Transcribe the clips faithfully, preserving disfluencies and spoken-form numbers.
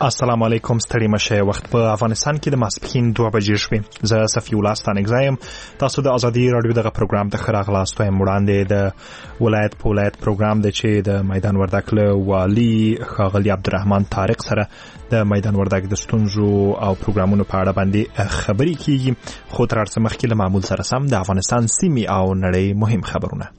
السلام علیکم، ستړي مشه. وخت په افغانستان کې د ماسپښین دوه بجې شوې. زه صفي الله ستانګزی یم. تاسو د ازادي رادیو دغه پروګرام ته ښه راغلاست. وایم وړاندې د ولایت په ولایت پروګرام دی چې د میدان وردګ له والي ښاغلي عبدالرحمن طارق سره د میدان وردګ د ستونزو او پروګرامونو په اړه باندې خبرې کیږي. خو تر هر څه مخکې له معمول سره سم د افغانستان سیمې او نړۍ مهم خبرونه.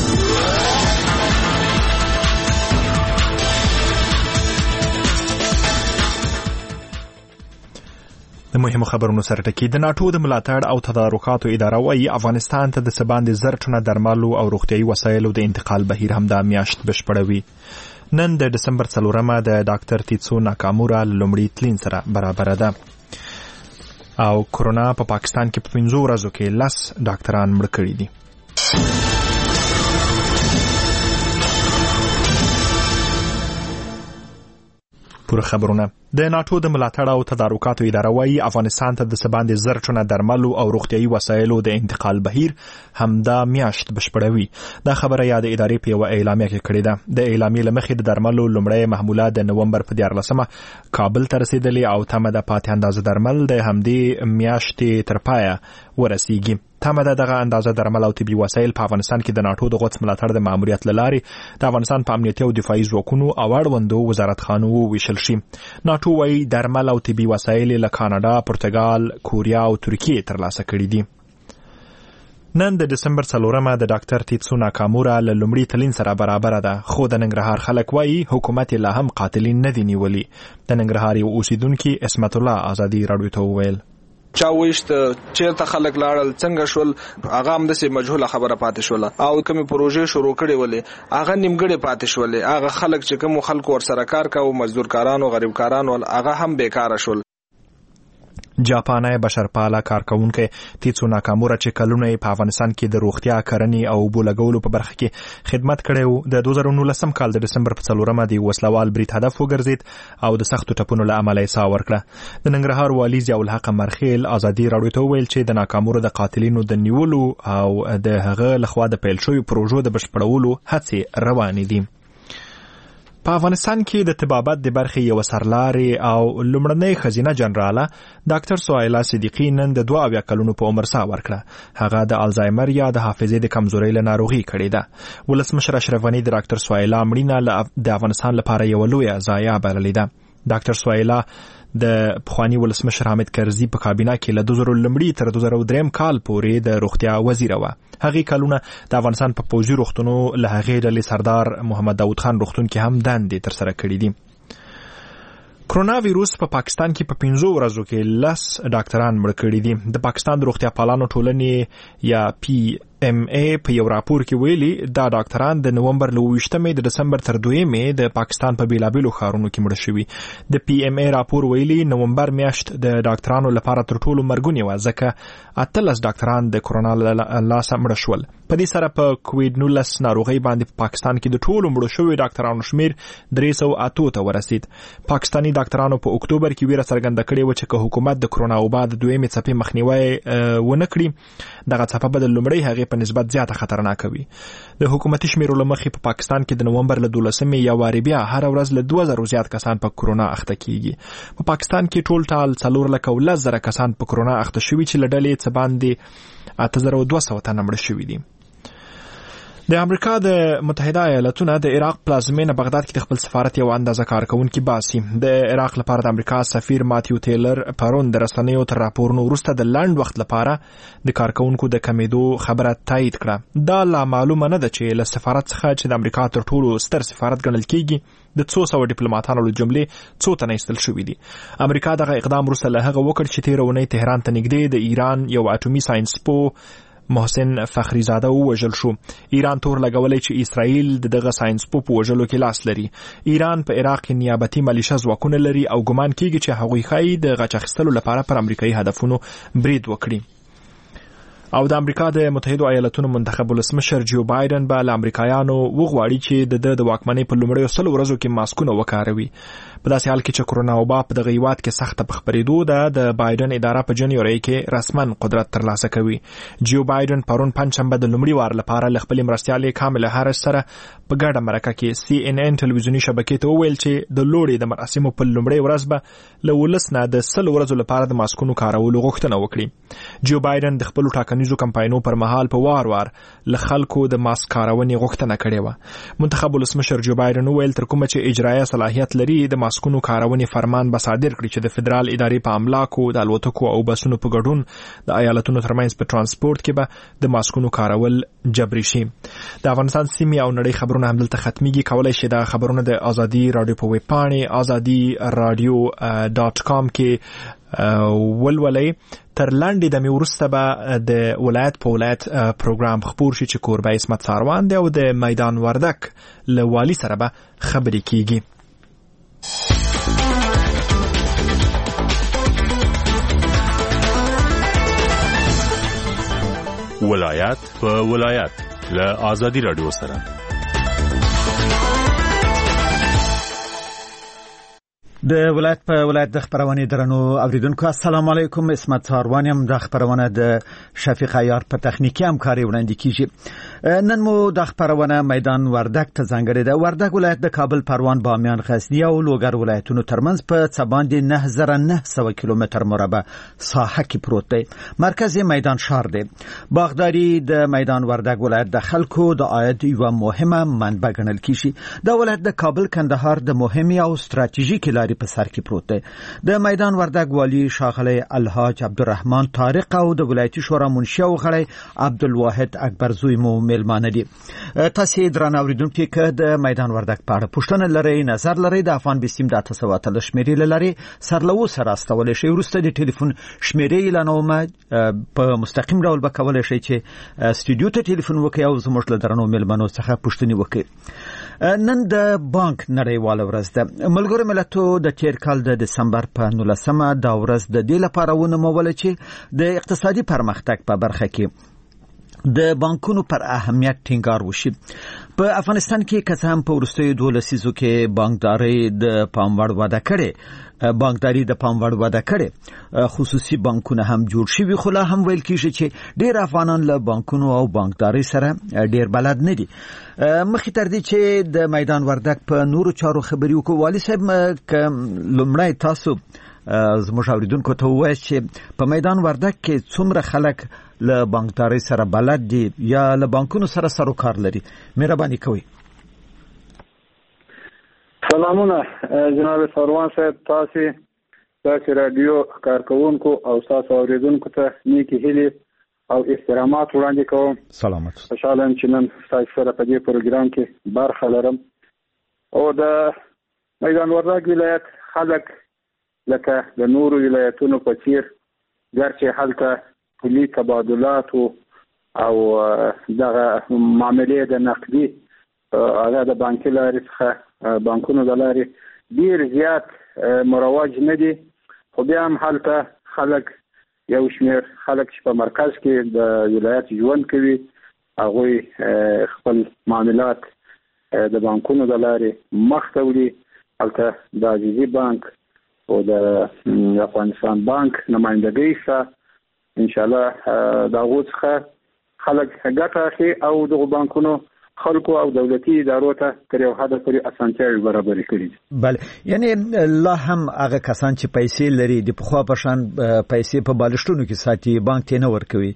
د مهمو خبرونو سره ټکی. د ناټو د ملاتړ او تدارکاتو اداره وايي افغانستان ته د څه باندې زر ټنه درملو او روغتیايي وسایلو د انتقال بهیر همدا میاشت بشپړوي. نن د دسمبر څلورمه د ډاکټر تیتسو ناکامورا لومړي تلین سره برابره ده. او کرونا په پا پاکستان کې په پنځو ورځو کې لس ډاکټران مړه کړي دي. پوره خبرونه. د ناټو د ملاتړ او تدارکاتو اداره وايي افغانستان ته د څه باندې زر ټنه درملو او روغتیايي وسایلو د انتقال بهیر همدا میاشت بشپړوي. دا خبره یا د ادارې په یوه اعلامیه کې کړې ده. د اعلامیې له مخې د درملو لومړی محموله د نومبر په دیارلسمه کابل ته رسیدلې او تمه ده پاتې اندازه درمل د همدې میاشتې تر پایه ورسیږي. تمه ده دغه اندازه درمل او طبي وسایل په افغانستان کې د ناټو د غوڅ ملاتړ د ماموریت له لارې د افغانستان په امنیتي او دفاعي ځواکونو او اړوندو وزارتخانو وویشل شي. ناټو وايي درمل او طبي وسایل له کاناډا، پرتګال، کوریا او ترکیې ترلاسه کړي دي. نن د دسمبر څلورمه د ډاکټر تیتسو ناکامورا له لومړي تلین سره برابره ده. خو د ننګرهار خلک وايي حکومت لا هم قاتلین نه دي نیولي. د ننګرهار یو اوسیدونکي اسمت الله ازادي راډیو ته وویل چا وښت چیرته خلک لاړل څنګه شول هغه هم د مجهوله خبره پاتې شول او کومې پروژې شروع کړې ولې هغه نیمګړې پاتې شول. هغه خلک چې کوم خلکو ور سره کار کاوه مزدور کارانو غریب کارانو هغه هم بیکاره شول. جاپاني بشرپاله کارکونکو تیتسو ناکامورا چې کلونه په افغانستان کې د روغتیا کرنې او اوبو لګولو په برخه کې خدمت کړی و، د دوه زره نولسم کال د دسمبر په څلورمه د وسلوال برید هدف وګرځید او د سختو ټپونو له امله یې ساه ورکړه. د ننګرهار والي ضیاء الحق مرخیل ازادي راډیو ته وویل چې د ناکامورا د قاتلینو د نیولو او د هغه لخوا د پیل شویو پروژو د بشپړولو هڅې روانې دي. په افغانستان کې د طبابت د برخې یو سرلاري او لومړنۍ خزینه جنراله ډاکټر سهیلا صدیقی نن د دوه اویا کلونو په عمر ساه ورکړه. هغه د الزایمر یا د حافظې د کمزورۍ له ناروغي کړې ده. ولسمشر اشرف غني د ډاکټر سهیلا مړینه د افغانستان لپاره یو لویه ضایعه بللې ده. ډاکټر سهیلا د پخوانی ولسمشر حامد کرزي په کابینه کې له دوه زره لومړي تر دوه زره درې کال پورې د روغتیا وزیر و. هغه کلونه د افغانستان په پوځي روغتونو له هغې ډلې سردار محمد داود خان روغتون کې هم دندې تر سره کړې دي. کرونا ویروس په پا پاکستان کې په پنځو ورځو کې لس ډاکټران مړه کړي دي. د پاکستان د روغتیا پالانو ټولنې یا پی ام ای په یو راپور کې ویلي دا ډاکټران د نومبر له اوویشتمې د دسمبر تر دویمې د پاکستان په بیلابیلو ښارونو کې مړه شوي. د پی ام ای راپور ویلي نومبر میاشت د ډاکټرانو لپاره تر ټولو مرګونې وه ځکه اتلس ډاکټران د کرونا له لاسه مړه شول. په دې سره په کوویډ نولس ناروغۍ باندې په پاکستان کې د ټولو مړو شویو ډاکټرانو شمیر درې سوه اتو ته ورسید. پاکستاني ډاکټرانو په اکتوبر کې ویره څرګنده کړې وه چې که حکومت د کرونا وبا د دویمې څپې مخنیوی ونه کړي دغه څپه به د لومړۍ هغې په نسبت زیاته خطرناکه وي. د حکومتي شمیرو له مخې په پاکستان کې د نومبر له دولسمې یا وارې بیا هر ورځ له دوه زرو زیات کسان په کرونا اخته کیږي. په پاکستان کې ټول ټال څلور لکه او لس زره کسان په کرونا اخته شوي چې له ډلې څه باندې اته زره دوه سوه تنه مړه شوي دي. د امریکا د متحده ایالاتونو د عراق پلازمینه بغداد کې د خپل سفارت یو اندازه کارکونکي باسي. د عراق لپاره د امریکا سفیر ماتیو ټیلر پرون د رسنیو تر راپورونو وروسته د لنډ وخت لپاره د کارکونکو د کمیدو خبره تایید کړه. دا لا معلومه نه ده چې له سفارت څخه چې د امریکا تر ټولو ستر سفارت ګڼل کیږي د څو سوه ډیپلوماټانو له جملې څو تنه ایستل شوي دي. امریکا دغه اقدام وروسته له هغه وکړ چې تېره اونۍ تهران ته نږدې د ایران یو اټومي ساینسپو محسن فخریزاده ووژل شو. ایران تور لګولی چې اسرائیل د دغه ساینسپو په وژلو کې لاس لري. ایران په عراق کې نیابتي ملیشه ځواکونه لري او ګمان کیږي چې هغوی ښایي د غچ اخیستلو لپاره پر امریکایي هدفونو برید وکړي. او د امریکا د متحده ایالاتونو منتخب ولسمشر جو بایدن به له امریکایانو وغواړي چې د د واکمنۍ په لومړیو سلو ورځو کې ماسکونه وکاروي. په داسې حال کې چې کرونا وبا په دغه هیواد کې سخته په خپرېدو ده، د بایدن اداره په جنوري کې رسما قدرت ترلاسه کوي. جو بایدن پرون پنځشنبه د لومړي وار لپاره له خپلې مرستیالې کامله هارس سره په ګډه مرکه کې سی ان ان ټلویزیوني شبکې ته وویل چې د لوړې د مراسمو په لومړۍ ورځ به له ولس نه د سلو ورځو لپاره د ماسکونو کارولو غوښتنه وکړي. جو بایدن د خپلو ټاکنیزو کمپاینونو پر مهال په وار وار له خلکو د ماسک کارونې غوښتنه کړې وه. منتخب ولسمشر جو بایدن وویل تر کومه چې اجرایه صلاحیت لري د ماسکونو کارونې فرمان به صادر کړي چې د فدرال ادارې په املاکو د الوتکو او بسونو په ګډون د ایالتونو ترمنځ په ترانسپورت کې به د ماسکونو کارول جبري شي. د افغانستان سیمې او نړۍ خبرونه همدلته ختميږي. کولای شي دا خبرونه د ازادي رادیو په ویب پاڼې ازادي رادیو ډاټ کام کې ولولئ. تر لاندې د میورسته به د ولایت په ولایت پروګرام خبر شي چې کوربه اسمت ساروان دی او د میدان وردک له والی سره به خبرې کیږي. ولایت په ولایت له ازادي رادیو سره د ولایت په ولایت د خبرونه درنو اوریدونکو السلام علیکم. اسمت ساروان یم. د خبرونه د شفیق عیار په تخنیکی همکاري وړاندې کیږي. نن مو د خبرونه میدان وردک ته ځانګړی ده. وردک ولایت د کابل، پروان، بامیان، غزنی او لوګر ولایتونو ترمنځ په څه باندې نه زره نه سوه کیلومتر مربع ساحه کې پروت دی. مرکز میدان شهر دی. باغداري د میدان وردک ولایت د خلکو د عاید یوه مهمه منبع ګڼل کیږي. د ولایت د کابل کندهار د مهمه او ستراتیژیکي لارې په سر کې پروت دی. د میدان وردک والی ښاغلی الحاج عبدالرحمن طارق او د ولایتي شورا منشي او غړی عبدالواحد اکبرزوی مو میلمانه دي. تاسو درنه اوریدونکو کې د میدان وردک په اړه پوښتنه لرئ، نظر لرئ، د افغان بسیم د اته سوه اتلس شمیرې لري سرلو سره استول شي. وروسته د ټلیفون شمیرې اعلانوم په مستقیم ډول به کولای شي چې استودیو ته ټلیفون وکړئ او زموږ له درنو میلمنو څخه پوښتنې وکړئ. نن د بانک نړیواله ورځ ده. ملګرو ملتونو د تیر کال د دسمبر په نولسمه دا ورځ د دې لپاره ونوموله چې د اقتصادي پرمختګ په برخه کې د بانکونو پر اهمیت ټینګار وشي. په افغانستان کې که څه هم په وروستیو دوه لسیزو کې بانکداري د پام وړ وده کړې بانکداري د پام وړ وده کړې خصوصي بانکونه هم جوړ شوي، خو لا هم ویل کېږي چې ډېر افغانان له بانکونو او بانکداري سره ډېر بلد نه دي. مخکې تر دې چې د میدان وردک په نورو چارو خبرې وکړو، والي صاحب که لومړی تاسو زموږ اوریدونکو ته ووایاست چې په میدان وردک کې څومره خلک له بانکداري سره بلد دي یا له بانکونو سره سروکار لري؟ مهرباني کوئ. سلامونه جناب ساروان صاحب، تاسو تاسو رادیو کارکونکو او تاسو اوریدونکو ته نیکی هیلې او احترامات وړاندې کوم. سلامت. خوشاله یم چې نن تاسو سره په دې پروګرام کې برخه لرم. او د میدان وردک ولایت خلک لکه د نورو ولایتونو په څیر ګرچې هلته پولي تبادلات او دغه معاملې د نقدي هغه د بانکي لارې څخه بانکونو د لارې ډېر زیات مروج نه دي، خو بیا هم هلته خلک یو شمېر خلک چې په مرکز کې د ولایت ژوند کوي هغوی خپل معاملات د بانکونو د لارې مخ ته وړي. هلته د عزیزي بانک او د افغانستان بانک نمایندګۍ سره انشاءالله د هغو څخه خلک ګټه اخلي او دغو بانکونو خلکو او دولتي ادارو ته تر یو حده پورې اسانتیاوې برابرې کړي دي. بله، یعنې لا هم هغه کسان چې پیسې لري د پخوا په شان پیسې په بالښتونو کې ساتي، بانک ته نه ورکوي.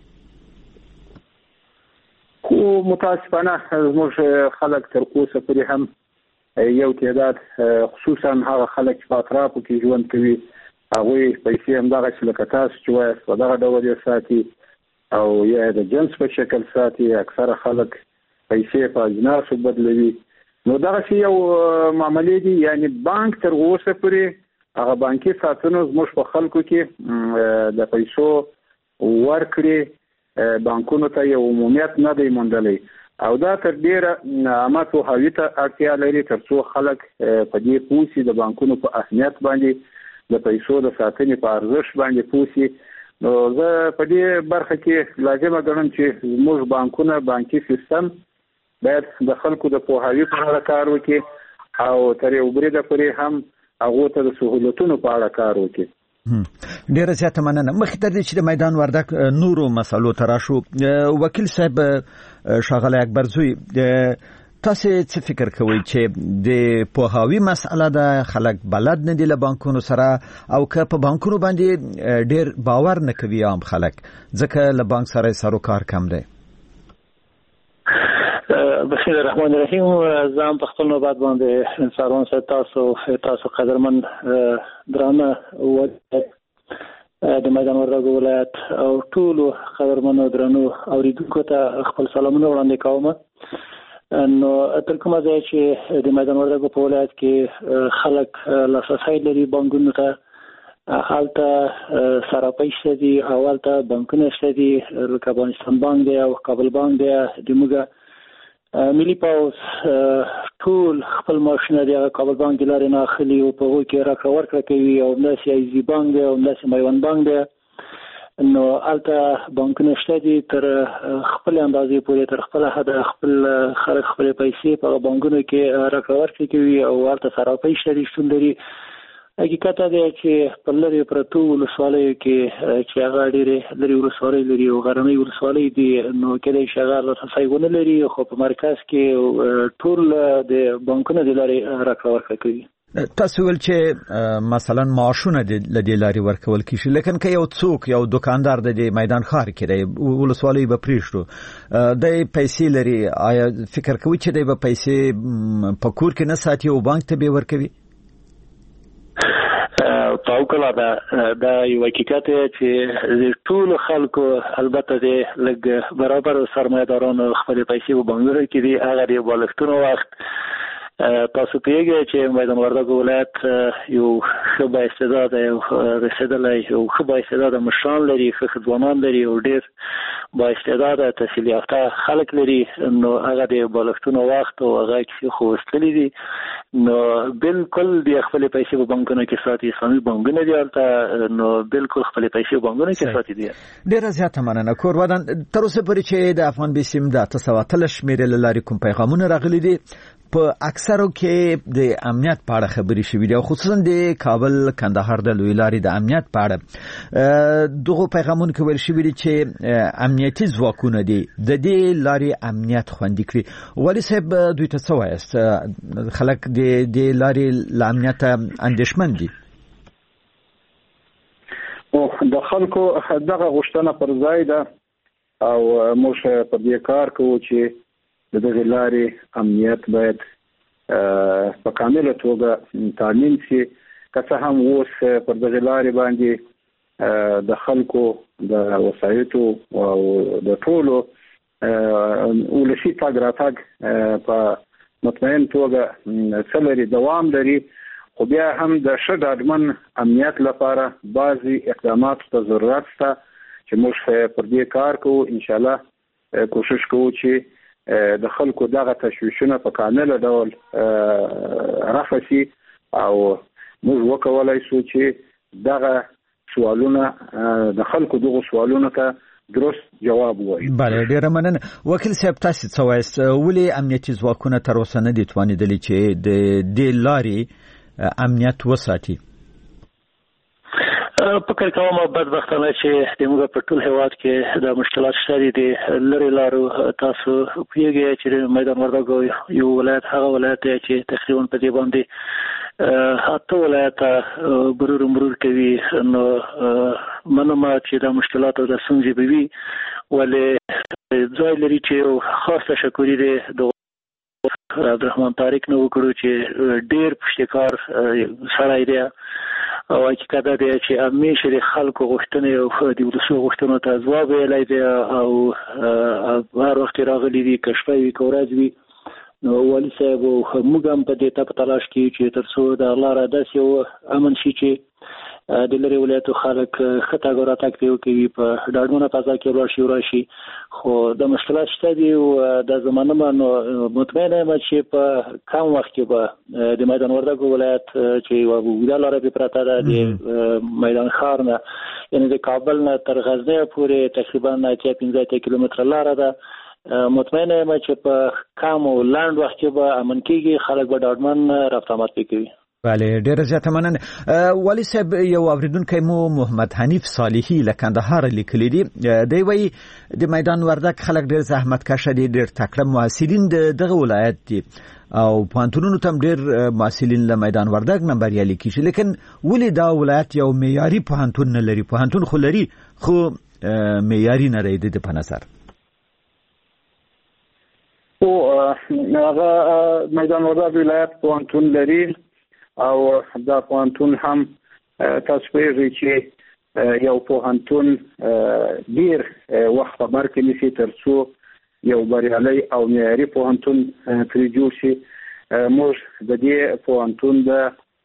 خو متاسفانه زموږ خلک تر اوسه پورې هم یو تعداد خصوصا هغه خلک چې په اطرافو کې ژوند کوي هغوی پیسې همدغسې لکه تاسو چې وایاست په دغه ډول یې ساتي او یا د جنس په شکل ساتي. اکثره خلک پیسې په اجناسو بدلوي. نو دغسې یو معاملې دي. یعنې بانک تر اوسه پورې هغه بانکي ساتنو زموږ په خلکو کې د پیسو ورکړې بانکونو ته یو عمومیت نه دی موندلی او دا تر ډېره عامه پوهاوي ته اړتیا لري تر څو خلک په دې پوه شي، د بانکونو په اهمیت باندې، د پیسو د ساتنې په ارزښت باندې پوه شي نو زه په دې برخه کې لازمه ګڼم چې موږ بانکونه بانکي سیستم باید د خلکو د پوهاوي په اړه کار وکړي او تر یو بریده پورې هم هغه ته د سہولتونو په اړه کار وکړي. ډیره زیاته مننه. مخکې تر دې چې د میدان وردک نورو مسالو ته راشو، وکیل صاحب ښاغلی اکبرزوی، تاسو څه فکر کوئ چې د پوهاوي مسأله ده، خلک بلد نه دي له بانکونو سره، او که په بانکونو باندې ډیر باور نه کوي عام خلک ځکه له بانک سره سرو کار کم دی؟ بسم الله الرحمن الرحیم. زم په خپل نوبت باندې سلام سره تاسو تاسو قدرمن درانه و د میدان وردګ ولایت او ټول قدرمن درانو اوریدونکو ته خپل سلامونه وړاندې کوم. نو تر کومه ځای چې د میدان وردګ په ولایت کې خلک لاسرسی لري بانکونو ته، هلته صرافي شته دي او هلته بانکونه شته دي، لکه افغانستان بانک دی او کابل بانک دی. د موږ ملي پاوس ټول خپل ماشینه دی کابل بانک د لارې نه اخلي او په هغو کې راکړه ورکړه کوي، او همداسې ایزي بانک دی او همداسې میوند بانک دی. نو هلته بانکونه شته دي، تر خپل اندازې پورې تر خپل حده خپل خلک خپل پیسې په بانکونو کې راکړه ورکړه کوي او هلته صرافي شته دي شتون لري. حقیقت دی چې په لرې پرتو ولسوالیو کې چې هغه ډېرې لرې ولسوالۍ لري او غرنۍ ولسوالۍ دي، نو کېدای شي هغه لاسرسی ونه لري، خو په مرکز کې ټول د بانکونو د لارې راکړه ورکړه کوي. تاسو ول چې مثلا معاشونه د لدې لاري ورکول کیږي، لیکن که یو څوک یو دکاندار د میدان ښار کې دی ولسوالۍ به پریښتو د پیسې لري، آیا فکر کوي چې د به پیسې په کور کې نه ساتي او بانک ته به ورکوي؟ تاوکلا دا دا یو حقیقت چې ټول خلکو البته د لګ برابر سرمایه‌دارانو خپل پیسې په بانکونو کې دي، هغه د بالښتونو وخت تاسو پیږئ چې میدان وردګ ولایت یو ښه با استعداده یو رسېدلی یو ښه با استعداده مشران لري، ښه ځوانان لري او ډېر با استعداده تحصیل یافته خلک لري. نو هغه د بالښتونو وخت او هغه کیسې خو وستلي دي، نو بالکل د خپل پیسې په بانکونو کې ساتي. اسلامي بانکونه دي هلته، نو بالکل خپل پیسې په بانکونو کې ساتي دي. ډېره زیاته مننه. کور ودان تر اوسه پورې چې د افغان بیسیم د اته سوه اتلس شمېرې له لارې کوم پیغامونه راغلي دي، په اکثرو کې د امنیت په اړه خبرې شوې دي، او خصوصا د کابل کندهار د لوی لارې د امنیت په اړه دغه پیغامونه کې ویل شوي دي چې امنیتي ځواکونه دي د دې لارې امنیت خوندي کړي. والي صاحب دوی ته څه وایاست؟ خلک د دې لارې له امنیته اندېښمن دي. او د خلکو دغه غوښتنه پر ځای ده او موږ په دې کار کوو چې د دغه لارې امنیت باید په کامله توګه تامین شي. که څه هم اوس پر دغه لارې باندې د خلکو د وسایطو او د ټولو ولسي تګ راتګ په مطمئن توګه څه لري دوام لري، خو بیا هم د ښه ډاډمن امنیت لپاره بعضې اقداماتو ته ضرورت شته چې موږ پر دې کار کوو. انشاءالله کوشش کوو چې د خلکو دغه تشویشونه په کامله ډول رفع شي او موږ وکولای شو چې دغه سوالونه د خلکو دغه سوالونه ته درست جواب وایي. بله، ډېره مننه. وکیل صاحب تاسو څه وایاست؟ ولې امنیتي ځواکونه تر اوسه نه دي توانېدلي چې د دې لارې امنیت وساتي؟ فکر کوم بدبختانه چې د موږ په ټول هیواد کې د مشکلات شته دي. لري لارو تاسو پیږئ چې میدان وردګ یو ولایت هغه ولایت دی چې تقریبا په دې باندې اته ولایت برور مرور کوي. نو منم چې د مشکلات او د ستونزې به وي، ولې ځای لري چې خاص تشکر دی د عبدالرحمن طارق نه وکړو چې ډېر پشتکار سړی دی او حقیقت دی چې همیشه د خلکو غوښتنې او د ولسو غوښتنو ته ځواب ویلی دی او هر وخت راغلی دي، که شپه وي که ورځ وي. نو والي صاحب موږ هم په دې ته په تلاش کې چې تر څو د الله را داسې یو امن شي چې د لرې ولایتو خلک ښه تګ او راتګ پرې وکوي، په ډاډمنه فضا کې ولاړ شي وراشي. خو د مشکلات شته دي او دا زمانه به نو مطمئنه یم چې په کم وخت کې به د میدان وردګ ولایت چې یوه اوږده لاره پرې پرته ده د میدان ښار نه یعنی د کابل نه تر غزنی پورې تقریبا اتیا پنځه کیلومتره لار ده مطمئن یم چې په کم او لاند وخت کې به امن کېږي خلک به ډاډمن رفت آمد کوي بله ډیره زیاته مننه والي صاحب یو اوریدونکی مو محمد حنیف صالحي له کندهار لیکلی دی دی وایي د میدان وردګ خلک ډیر زحمت کشه دي ډیر تکړه محصلین دغه ولایت دي او پوهنتونونو ته ډیر محصلین له میدان وردګ نه بریالي کیږي لیکن ولې دا ولایت یو معیاري پوهنتون نه لري پوهنتون خو لري خو معیاري نه دی د په نظر او هغه میدان وردګ ولایت پوهنتون لري او دا پوهنتون هم تاسو پیږئ چې یو پوهنتون ډیر وخت په بر کې نیسي تر څو یو بریالي او معیاري پوهنتون ترې جوړ شي موږ د دې پوهنتون د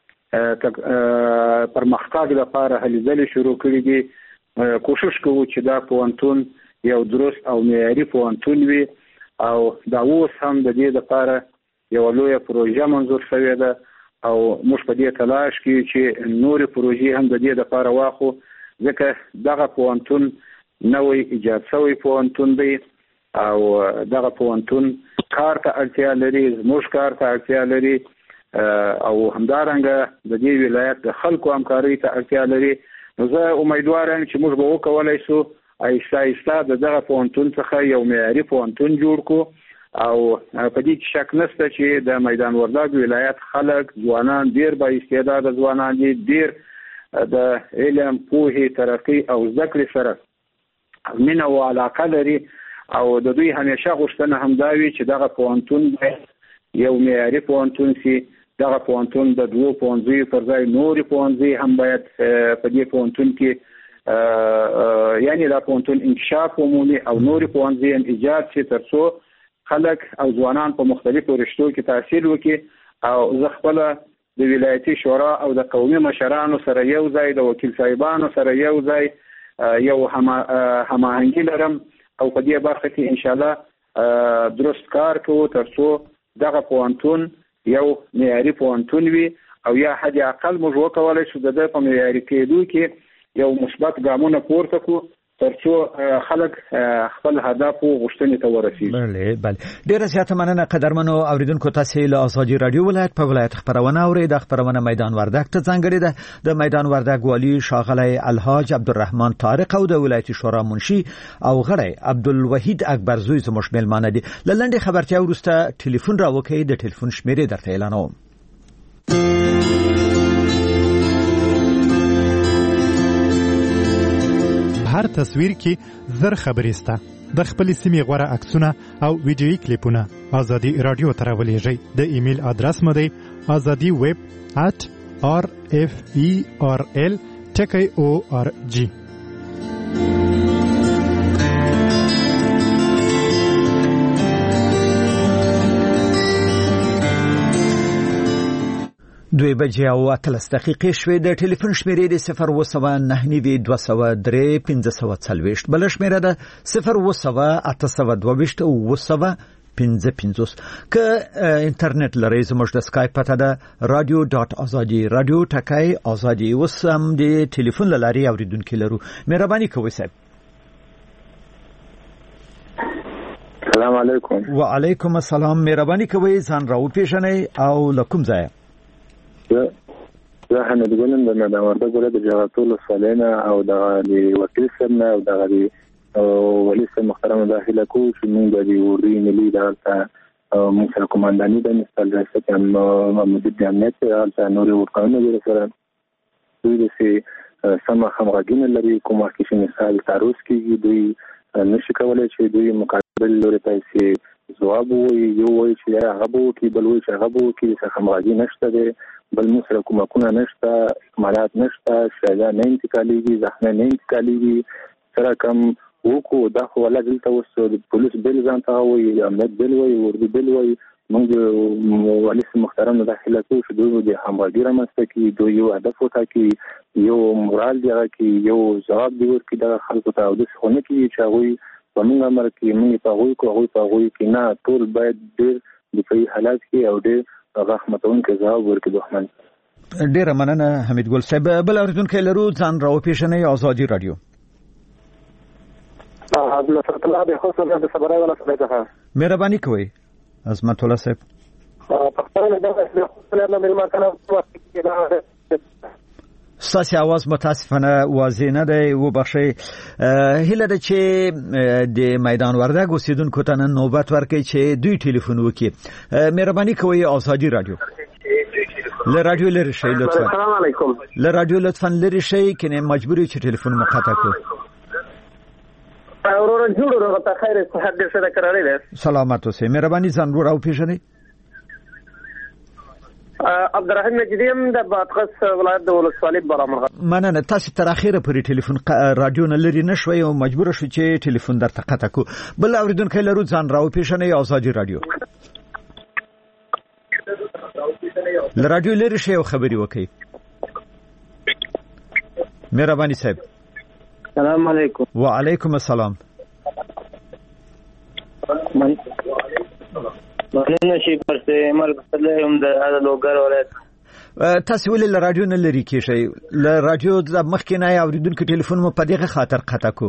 پرمختګ لپاره هلې ځلې شروع کړې دي کوشش کوو چې دا پوهنتون یو درست او معیاري پوهنتون وي او دا اوس هم د دې لپاره یو لویه پروژه منظور شوې ده او موږ په دې تلاش کې چې نورې پروژې هم د دې لپاره واخو ځکه دغه پوهنتون نوی ایجاد شوی پوهنتون دی او دغه پوهنتون کار ته اړتیا لري زموږ کار ته اړتیا لري او همدارنګه د دې ولایت د خلکو همکارۍ ته اړتیا لري نو زه امیدوار یم چې موږ به وکولای شو آهسته آهسته د دغه پوهنتون څخه یو معیاري پوهنتون جوړ کړو او په دې کې شک نشته چې د میدان وردګ ولایت خلک ځوانان ډیر با استعداده ځوانان دي ډیر د علم پوهې ترقی او زده کړې سره مینه او علاقه لري او د دوی همیشه غوښتنه همدا وي چې دغه پوهنتون یو معیاري پوهنتون شي دغه پوهنتون د دوو پوهنځیو پر ځای نورې پوهنځي هم باید په دې پوهنتون کې یعنی دا پوهنتون انکشاف ومومي او نورې پوهنځي هم ایجاد شي تر څو خلک او ځوانان په مختلفو رشتو کې تحصیل وکړي او زه خپله د ولایتي شورا او د قومي مشرانو سره یو ځای د وکیل صاحبانو سره یو ځای یو هماهنګي لرم او په دې برخه کې انشاءالله درست کار کوو تر څو دغه پوهنتون یو معیاري پوهنتون وي او یا حد اقل موږ وکولی شو د ده په معیاري کېدو کې یو مثبت ګامونه پورته کړو تر څو خلک خپل هدف او غوښتنې ته ورسیږي. بله بله ډیره زیاته مننه قدرمنو اوریدونکو تاسو له آزادي رادیو ولایت په ولایت خبرونه اورئ د خبرونه میدان وردګ ته ځانګړې ده د میدان وردګ والی ښاغلی الحاج عبدالرحمن طارق او د ولایتي شورا منشي او غړی عبدالوحید اکبرزوی زموږ میلمانه دي له لنډې خبرتیا وروسته ټلیفون راوکئ د ټلیفون شمیرې درته اعلانوم. هر تصویر کې زر خبرې سته د خپل سیمې غوره عکسونه او ویډیویي کلیپونه آزادي رادیو ته راولېږئ د ایمیل ادرس مو دی azadi web at r f e r l ټکی او ار جی. دوی بجې او اتلس دقیقې شوې د ټلیفون شمیرې د صفر اووه سوه نهه نوي دوه سوه درې پنځه سوه څلوېښت بله شمیره ده صفر اووه سوه اته سوه دوه ویشت اووه سوه پنځه پنځوس که انټرنیټ لرئ زموږ د سکایپ پته ده رادیو ډاټ ازادي رادیو ټکی ازادي. اوس هم د ټلیفون له لارې اورېدونکي لرو. مهرباني کوئ صاحب. السلام علیکم. وعلیکم السلام. مهرباني کوئ ځان راوپېژنئ او له کوم ځایه؟ زه حمید ګلم د میدان وردګ ولایت د جغتول سالینه او د وکیل صاحب نه او د ولي صاحب محترم داخله کو چې موږ د اردوی ملي ادارې موږ سره کمانډاني د مستل ریاست هم مدیر امنیت هلته نورې ورکاونه دي سره دوی داسې سمه همغږي لري کوم وخت چې مثال تعرض کېږي دوی نشي کولی چې دوی مقابل لوري ته یې ځواب ووایي یو وایي چې هغه به وکړي بل وایي چې هغه به وکړي څه همغږي نشته دی بل موږ سره کومکونه نشته اکمالات نشته شایعه نه انتقالېږي زخمه نه انتقالېږي سره کم وکړو دا خو ولا دلته اوس د پولیس بیل ځان ته وایي امنیت بیل وایي اردو بیل وایي موږ والي محترم داخله کوو چې دوی د همغږي رامنځته کړي دوی یو هدف وټاکي یو مورال دی هغه یو ځواب دی ورکړي دغه خلکو ته او داسې خو نه کېږي چې هغوی په موږ امر کې موږ په هغوی کو هغوی په هغوی کې نه ټول باید ډېر دفاعي حالات کې او ډېر هغه خمتونکي ځواب ورکړي دښمن. ډیره مننه حمید ګل صاحب. بل اوریدونکو لرو ځان راو پیژنې ازادي رادیو. عبد الله الله به خصوصا د صبرای ولا صدقه. مهرباني کوئ عظمت الله صاحب. په خپل د خپل نه ملما کنه ساسي आवाज متاسفانه واضح نه دی وبخښئ. هیله ده چې د میدان وردګ اوسیدونکو ته نوبت ورکړي چې دوی ټلیفون وکړي. مهرباني کوئ ازادي رادیو له رادیو لري شي لطفا. السلام علیکم. له رادیو لطفا لري شي کنه مجبوری چې ټلیفون مقاطع کړو. اورور جوړو ته خیر صحت دې سره قرارې ده. سلامات اوسئ. مهرباني ځان ور او پیژنئ. عبدالرحیم نجدیم د بادغیس ولایت د ولسوالۍ برامرغه. مننه. تاسو تر اخیره پورې ټلیفون رادیو نه لري نشوي او مجبور شو چې ټلیفون درته قطع کو. بل اوریدونکو لرو ځان راو پیژنئ ازادي رادیو. ل رادیو لري شي او خبري وکي. مهرباني صاحب. السلام علیکم. وعلیکم السلام. من مننه شي پرسه مل بدله هم د لوګر ولایت. تاسو ولې ل رادیو نه لري کې شي؟ ل رادیو د مخکې نه اوریدونکو ټلیفون مو په دغه خاطر قطع کو.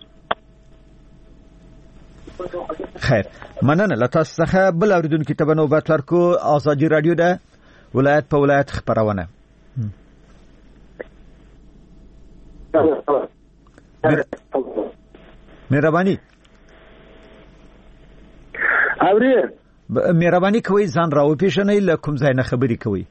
خیر مننه. ل تاسو څخه بل اوریدونکو ته نوبت ورکو. ازادي رادیو ده ولایت په ولایت خبرونه. مهرباني اوري مهرباني کوئ ځان راو پیژنئ. له کوم ځای نه خبري کوئ؟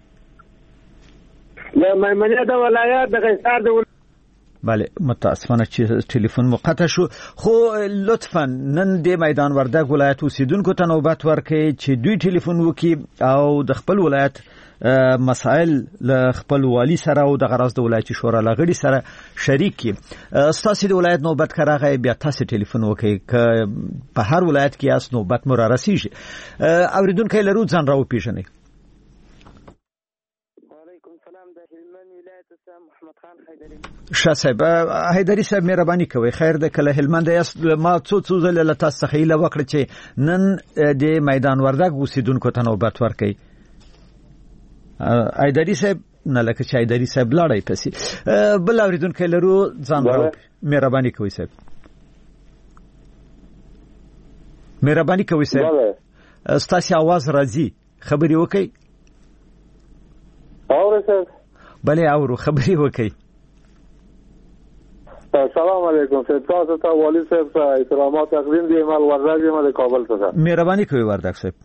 له میمنه د ولایت د قیصر د. بله متاسفانه چې ټلیفون مقطع شو. خو لطفا نن د میدان وردګ ولایت اوسیدونکو ته نوبت ورکړئ چې دوی ټلیفون وکړي او د خپل ولایت مسائل له خپل والی سره او د غراز د ولایت شورا لغړي سره شریک کی. ستاسو د ولایت نوبت کراغه بیا تاسو ټلیفون وکړئ ک په هر ولایت کې اس نوبت مر راسیږي. اوریدونکو لرو ځان راو پیژنئ. وعلیکم السلام. د هلمند ولایت څخه محمد خان حیدری. شاه صاحب حیدری صاحب مهرباني کوئ. خیر د کله هلمند یاست. ما څو څو ځله له تاسو څخه ایله وکړه چې نن د میدان وردګ اوسیدونکو ته نوبت ورکړئ. حیدری صاحب نه لکه چې حیدری صاحب لاړی پسې. بل اوریدونکو لرو ځان راو. مهرباني کوئ صاحب. مهرباني کوئ صاحب. ستاسو आवाज راځي خبري وکړئ. اورئ صاحب. بله اورو خبري وکړئ. السلام علیکم. تاسو ته والی صاحب احترامات تقدیم دي. مال وردګ ما د کابل څخه. مهرباني کوئ وردګ صاحب.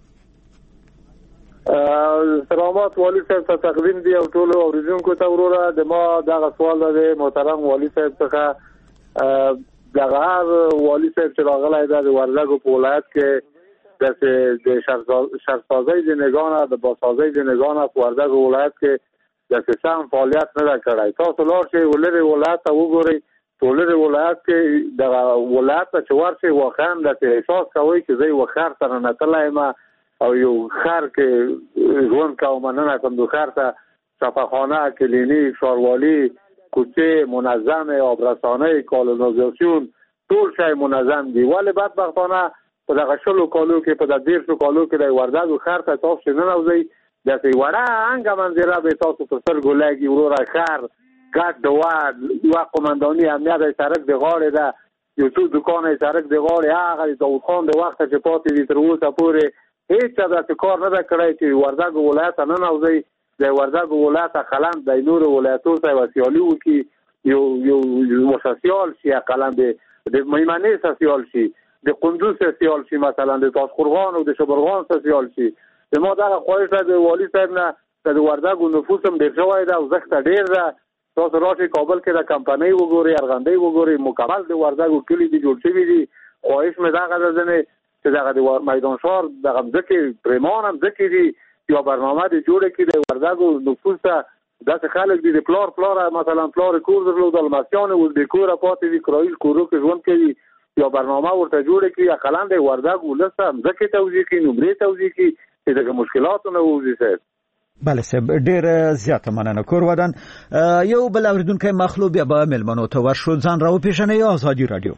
احترامات والی صاحب ته تقدیم دي او ټول اوریدونکو ته وروره. د ما دغه سوال دی محترم والی صاحب څخه. دغه هر والی صاحب چې راغلی دی د وردګ په ولایت کې د شهرسازۍ د نگاه د بازسازۍ د نگاه په وردګ ولایت کې د سیستم فعالیت نه کړای. تاسو لاړ شئ ولري ولایت ته وګورئ. ټولې ولایت کې د ولایت ته ورشي واقعا د احساس کوي چې زه وخر سره نه تلایم او یو خر کې ژوند کوم. نه کوم د خر ته شفاخانه کلینیک ښاروالي کوڅه منظمه آبرسانه کالونیزاسیون ټول شی منظم دی. ولی بدبختانه په دغه شلو کالو کې په د ډیر شو کالو کې د وردګ خر ته تاسو نه نوځي. د سی وړه انګه منځره به تاسو په سترګو لګي وروره خر ګډ دوه یو قومنداني امنیت سرک د غاړې ده. یو څو دکان سرک د غاړې هغه د داوود خان د وخت چې پاتې دي تر اوسه پورې هیڅ د کار نه کړی چې وردګ ولایت نه نوځي. د وردګ ولایت خلند د نور ولایتونو سره وسیالي وکي. یو یو وسیال شي اقلا د میمنه سیال شي د قندوز سیال شي مثلا د تاسقرغان او د شبرغان سیال شي. د ما دغه خواهش ده د والی صاحب نه د وردګ نفوس هم ډیر شوی ده او زخت ډیر ده. تاسو راشي کابل کې د کمپنۍ وګوري ارغندې وګوري مکمل د وردګ کلی دی جوړ شوی دی. خواهش مې دغه ده چې دغه د میدان شهر دغه ځکه پریمان هم ځکه دی یو برنامه دی جوړه کې د وردګ نفوس ته داسې خلک دي د پلار پلار مثلا پلار کور درلودل مسیان او د کور پاتې دي کرایل کورو کې ژوند کوي. یو برنامه ورته جوړه کې اقلا د وردګ ولسته ځکه توضیح کې نمرې توضیح کې چې دغه مشکلاتو نه وځي. بله صاحب ډیر زیاته مننه. کور ودان یو بل اوریدونکو مخلوب یا به ملمنو ته ورشو ځان راو پیژنئ. ازادي رادیو.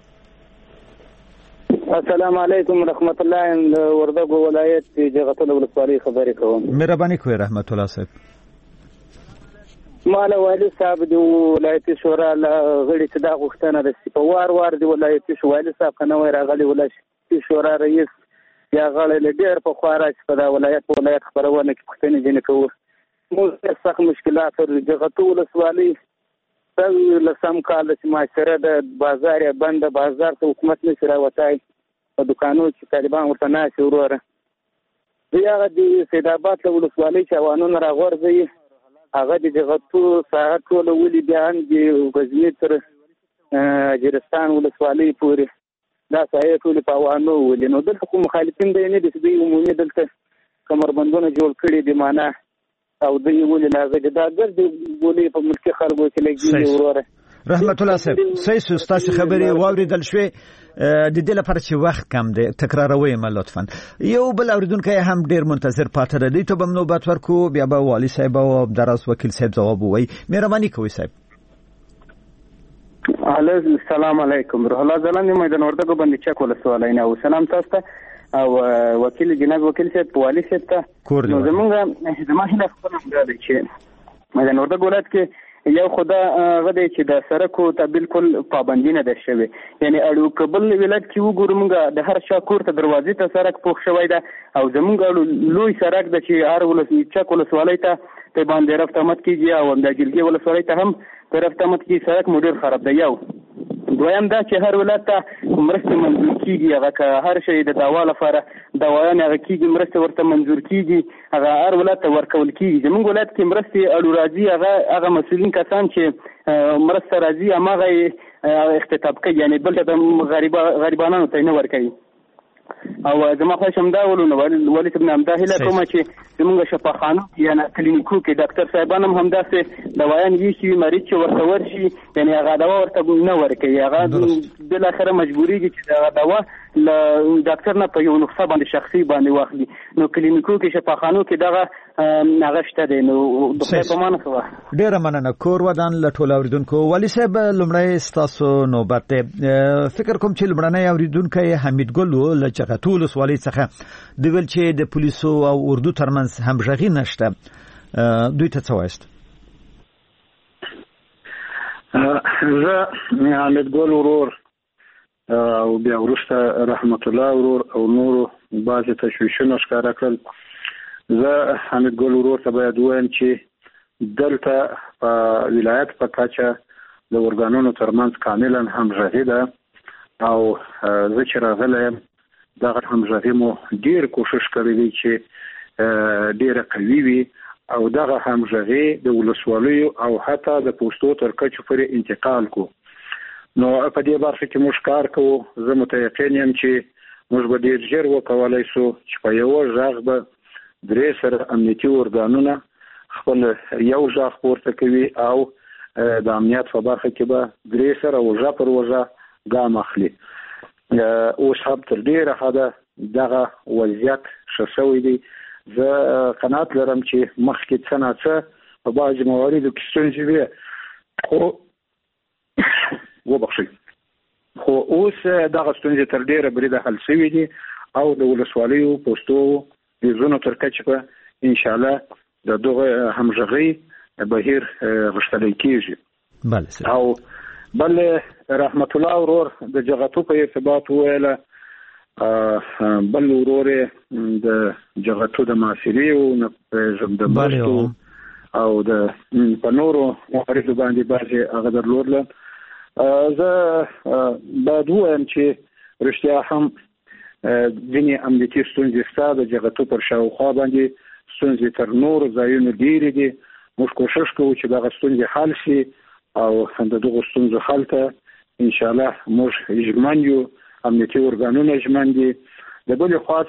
السلام علیکم رحمت الله. وردګ ولایت جغتل ولسوالۍ خبرې کوم. مهرباني کوئ رحمت الله صاحب. مال والي صاحب د ولایتي شورا غړي چې دا غوښتنه ده چې په وار وار د ولایتي والي صاحب کنه وای راغلي ولایتي شورا رئیس یا غړي لډیر په خورا چې په دا ولایت په ولایت خبرونه کې پښتني جن کوو مو سخت مشکلات ورغتو ولسوالي څنګه لسم کال چې معاشره د بازار بند بازار ته حکومت نشي راوتای په دکانو چې طالبان ورته ناشي وروره بیا د سید آباد له ولسوالي چې وانونه راغورځي هغه د غتو ساحه ټول ولې بیا هم د غزنی تر جرستان ولسوالۍ پورې دا ساحه ټول په وانه ولې نو دلته کوم مخالفین دی نه د دې عمومي دلته کمربندونه جوړ کړي دي معنا او دوی ولې لازم دا ګرځي ولې په ملک خلکو کې لګي وروره رحمت الله صاحب سې ستاسو خبرې واوریدل شوې د دې لپاره چې وخت کم دی تکراروي ما لطفا یو بل اوریدونکو هم ډیر منتظر پاتره دی ته به نوبت ورکو بیا به والی صاحب او عبدالراس وکیل صاحب جواب وایي مهرباني کوئ صاحب السلام علیکم روح الله ځلان میدان وردګو باندې چک ولسوالۍ نه او سلام تاسو ته او وکیل جناب وکیل صاحب والی صاحب ته نو زمونږ زموږ هله خپل دا دی چې میدان وردګ ولایت کې یو خدا غدي چې د سرکو ته بالکل پابندی نه ده شوی یعنی اړو قبل ولایت کې وګورمږه د هر شاکور ته دروازې ته سرک پوښ شوی ده او زمونږ لوی سرک د چې هر ولسوالۍ چک ولسوالۍ ته ته باندې رفت آمد کیږي او د جلګي ولسوالۍ ته هم په رفت آمد کې سرک مو ډیر خراب دی یو دویم دا چې هر ولایت ته مرسته منظور کیږي هغه که هر شی د دوا لپاره دوايان هغه کیږي مرسته ورته منظور کیږي هغه هر ولایت ته ورکول کیږي زموږ ولایت کې مرسته اړو راځي هغه هغه مسؤلین کسان چې مرسته راځي هغه اختتاب کوي یعنی بل د غریب غریبانو ته نه ورکوي او زما خو شم دا ولونه ولې ابن امدا هله کوم چې زموږ شفاخانو یا کلینیکو کې ډاکټر صاحبان هم همداسې دوايان یې شي مریض چې ورته ورشي یعنی هغه دوا ورته نه ورکوي هغه بل اخره مجبوریږي چې دا دوا ل ډاکټر نه په یو نسخه باندې شخصي باندې واخلي نو کلینیکو کې شفاخانو کې دغه هغه شته دی نو د خپل په معنی سره ډیره مننه کور ودان لټول اوریدونکو ولی صاحب لمړی تاسو نوبت فکر کوم چې لمړنۍ اوریدونکو حمید ګل لچغتو ولسوالۍ څخه د ویل چې د پولیسو او اردو ترمنځ همغږي نشته دوی ته څه وایست زه حمید ګل ورور او بیا وروسته رحمت الله ورور او نورو بعضې تشویشونه ښکاره کړل زه حمید ګل ورور ته باید ووایم چې دلته په ولایت په کچه د ارګانونو ترمنځ کاملا همغږي ده او زه چې راغلی یم دغه همغږي مو ډېر کوشش کړی دی چې ډېره قوي وي او دغه همغږي د ولسوالیو او حتی د پوستو تر کچو پورې انتقال کو نو په دې برخه کې موږ کار کوو زه متيقن یم چې موږ به ډېر ژر وکولای شو چې په یو ژغ به درې سره امنیتي ارګانونه خپل یو ژغ پورته کوي او د امنیت په برخه کې به درې سره وژه پر وژه ګام اخلي اوس هم تر ډېره حده دغه وضعیت ښه شوی دی زه قناعت لرم چې مخکې څه نه څه په بعضې مواردو کې ستونزې وې خو وبخښئ خو اوس دغه ستونزې تر ډېره بریده حل شوي دي او د ولسوالیو پوستو د زونو تر کچې به انشاءالله د دغه همغږۍ بهیر غښتلی کېږي او بل رحمت الله ورور د جغتو په ارتباط وویله بل ورور د جغتو د معاصرې د بشتو او د په نورو مواردو باندې بعضې هغه درلودله زه باید ووایم چې رښتیا هم ځینې امنیتي ستونزې شته د جغتو پر شاوخوا باندې ستونزې تر نورو ځایونو ډېرې دي موږ کوشش کوو چې دغه ستونزې حل شي او د دغو ستونزو حل ته انشاءالله موږ ژمن یو امنیتي ارګانونه ژمن دي د بلې خوا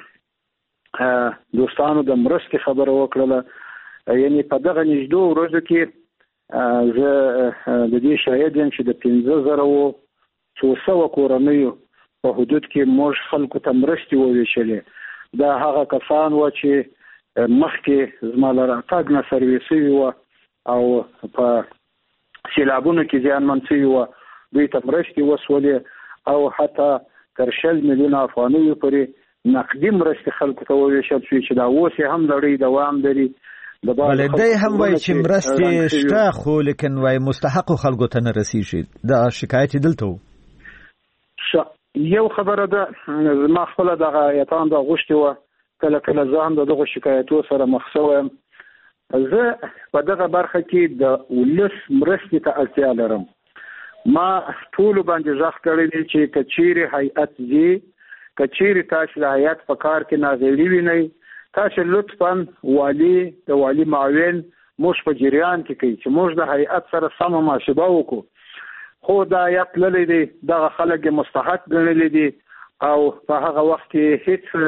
څخه دوستانو د مرستې خبره وکړله یعنې په دغه نږدو ورځو کې زه د دې شاهد یم چې د پنځه زره څو سوه کورنیو په حدود کې موږ خلکو ته مرستې وویشلې دا هغه کسان وو چې مخکې زما له راتګ نه سروې شوي وه او په سیلابونو کې زیانمن شوي وه دوی ته مرستې وسولې او حتی تر شل میلیونه افغانیو پورې نقدي مرستې خلکو ته وویشل شوې چې دا اوس یې هم لړۍ دوام لري بل دای هم وای چې مرستې شته خو لیکن وای مستحق خلکو ته نه رسیږي دا شکایت دلته یو خبره ده ما خپل دغه ایتان د غوښتي و کله کله ځان دغه شکایتو سره مخ شوم زه په دغه برخه کې د ولس مرستې ته اړتیا لرم ما ټول باندې ځخ کړی دی چې کچيري هيئت زی کچيري تاسو د هيئت په کار کې ناغېړي ویني تاسو لطفاً والی د والی معاون موږ په جریان کې کوي چې موږ د هيئت سره سم ماشبه وکړو خو دا یت للی دی دغه خلک مستحق ګڼل دي او په هغه وخت کې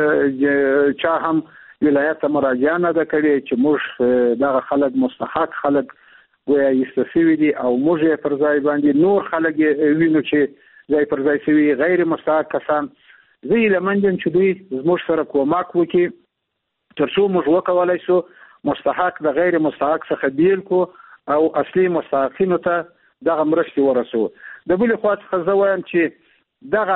هیڅ چا هم ولایت مراجعه نه ده کړې چې موږ دغه خلک مستحق خلک وایي استفیدي دي او موږ یې پر ځای باندې نور خلک وینو چې ځای پر ځای شوي غیر مستحق کسان زه یې لمنځم چې دوی زموږ سره کومک وکړي تر څو موږ وکولای شو مستحق د غیر مستحق څخه بیل کو او اصلي مستحقینو ته دغه مرستې ورسو د بل خوا څخه زه وایم چې دغه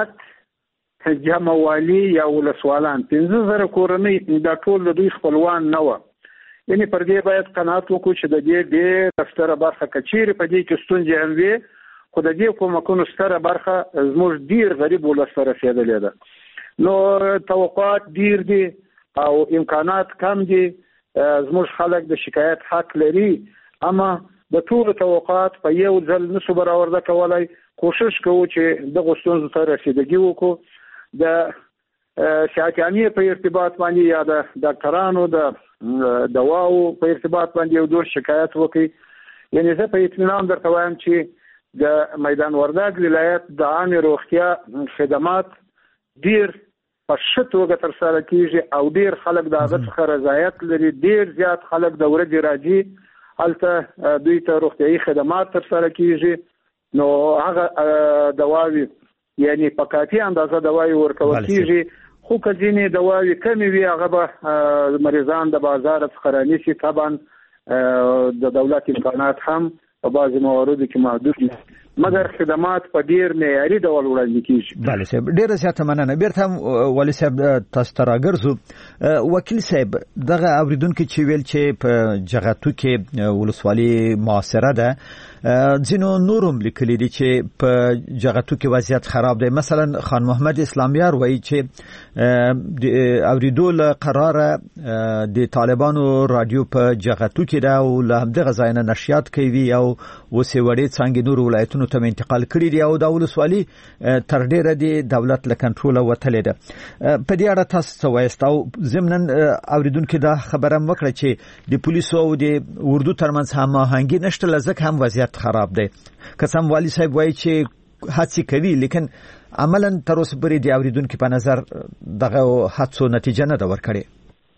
هیئت جمع والی یا ولسوالان پنځه زره کورنۍ دا ټول د دوی خپلوان نه وه یعنې پر دې باید قناعت وکړو چې د دې ډېره ستره برخه که چیرې په دې کې ستونزې هم وي خو د دې کومکونو ستره برخه زموږ ډېر غریب ولس ته رسېدلې ده نو توقعات ډېر دي او امکانات کم دي زموږ خلک د شکایت حق لري اما د ټول توقعات په یو ځل نشو برآورده کولای کوشش کوو چې د غوښتنو ته رسیدګي وکړو د شاکانی په ارتباط باندې یا د ډاکټرانو د دواو په ارتباط باندې یو ډول شکایت وکړي یعنی زه په اطمینان درته وایم چې د میدان وردګ ولایت د عامه روغتیا خدمات ډیر په ښه توګه ترسره کیږي او ډیر خلک د هغه څخه رضایت لري ډیر زیات خلک د ورځې راځي هلته دوی ته روغتیايي خدمات ترسره کیږي نو هغه دواوی یعنی په کافي اندازه دواوی ورکول کیږي خو که ځینې دواوی کمې وي هغه به مریضان د بازار څخه رانیسي طبعا د دولت امکانات هم په بعضې مواردو کې محدود دي مګر خدمات په ډیر معیاري ډول وړاندې کیږي بله صاحب ډیره زیاته مننه بیرته هم والي صاحب تاسو ته راګرځو وکیل صاحب دغه اوریدونکي چې ویل چې په جغتو کې ولسوالي معاصره ده ځینو نورم لیکلي دي چې په جغتو کې وضعیت خراب دی مثلا خان محمد اسلامیار وایي چې د اوریدو له قراره د طالبانو رادیو په جغتو کې ده او له همدغه ځای نه نشریات کوي او وسې وړې څانګې نورو ولایتونو ته انتقال کړي دي او د ولسوالي تر ډیره د دولت له کنټروله وتلې ده په دې اړه تاسو څه وایست او ضمناً اوریدونکو دا خبره وکړه چې د پولیسو او د اردو ترمنځ هماهنګي نشته لزک هم وضعیت خراب دی قسم والی صاحب وایي چې هڅه کوي لیکن عملاً تر اوسه پورې د اوریدونکو په نظر دغه هڅو نتیجه نه ده ورکړې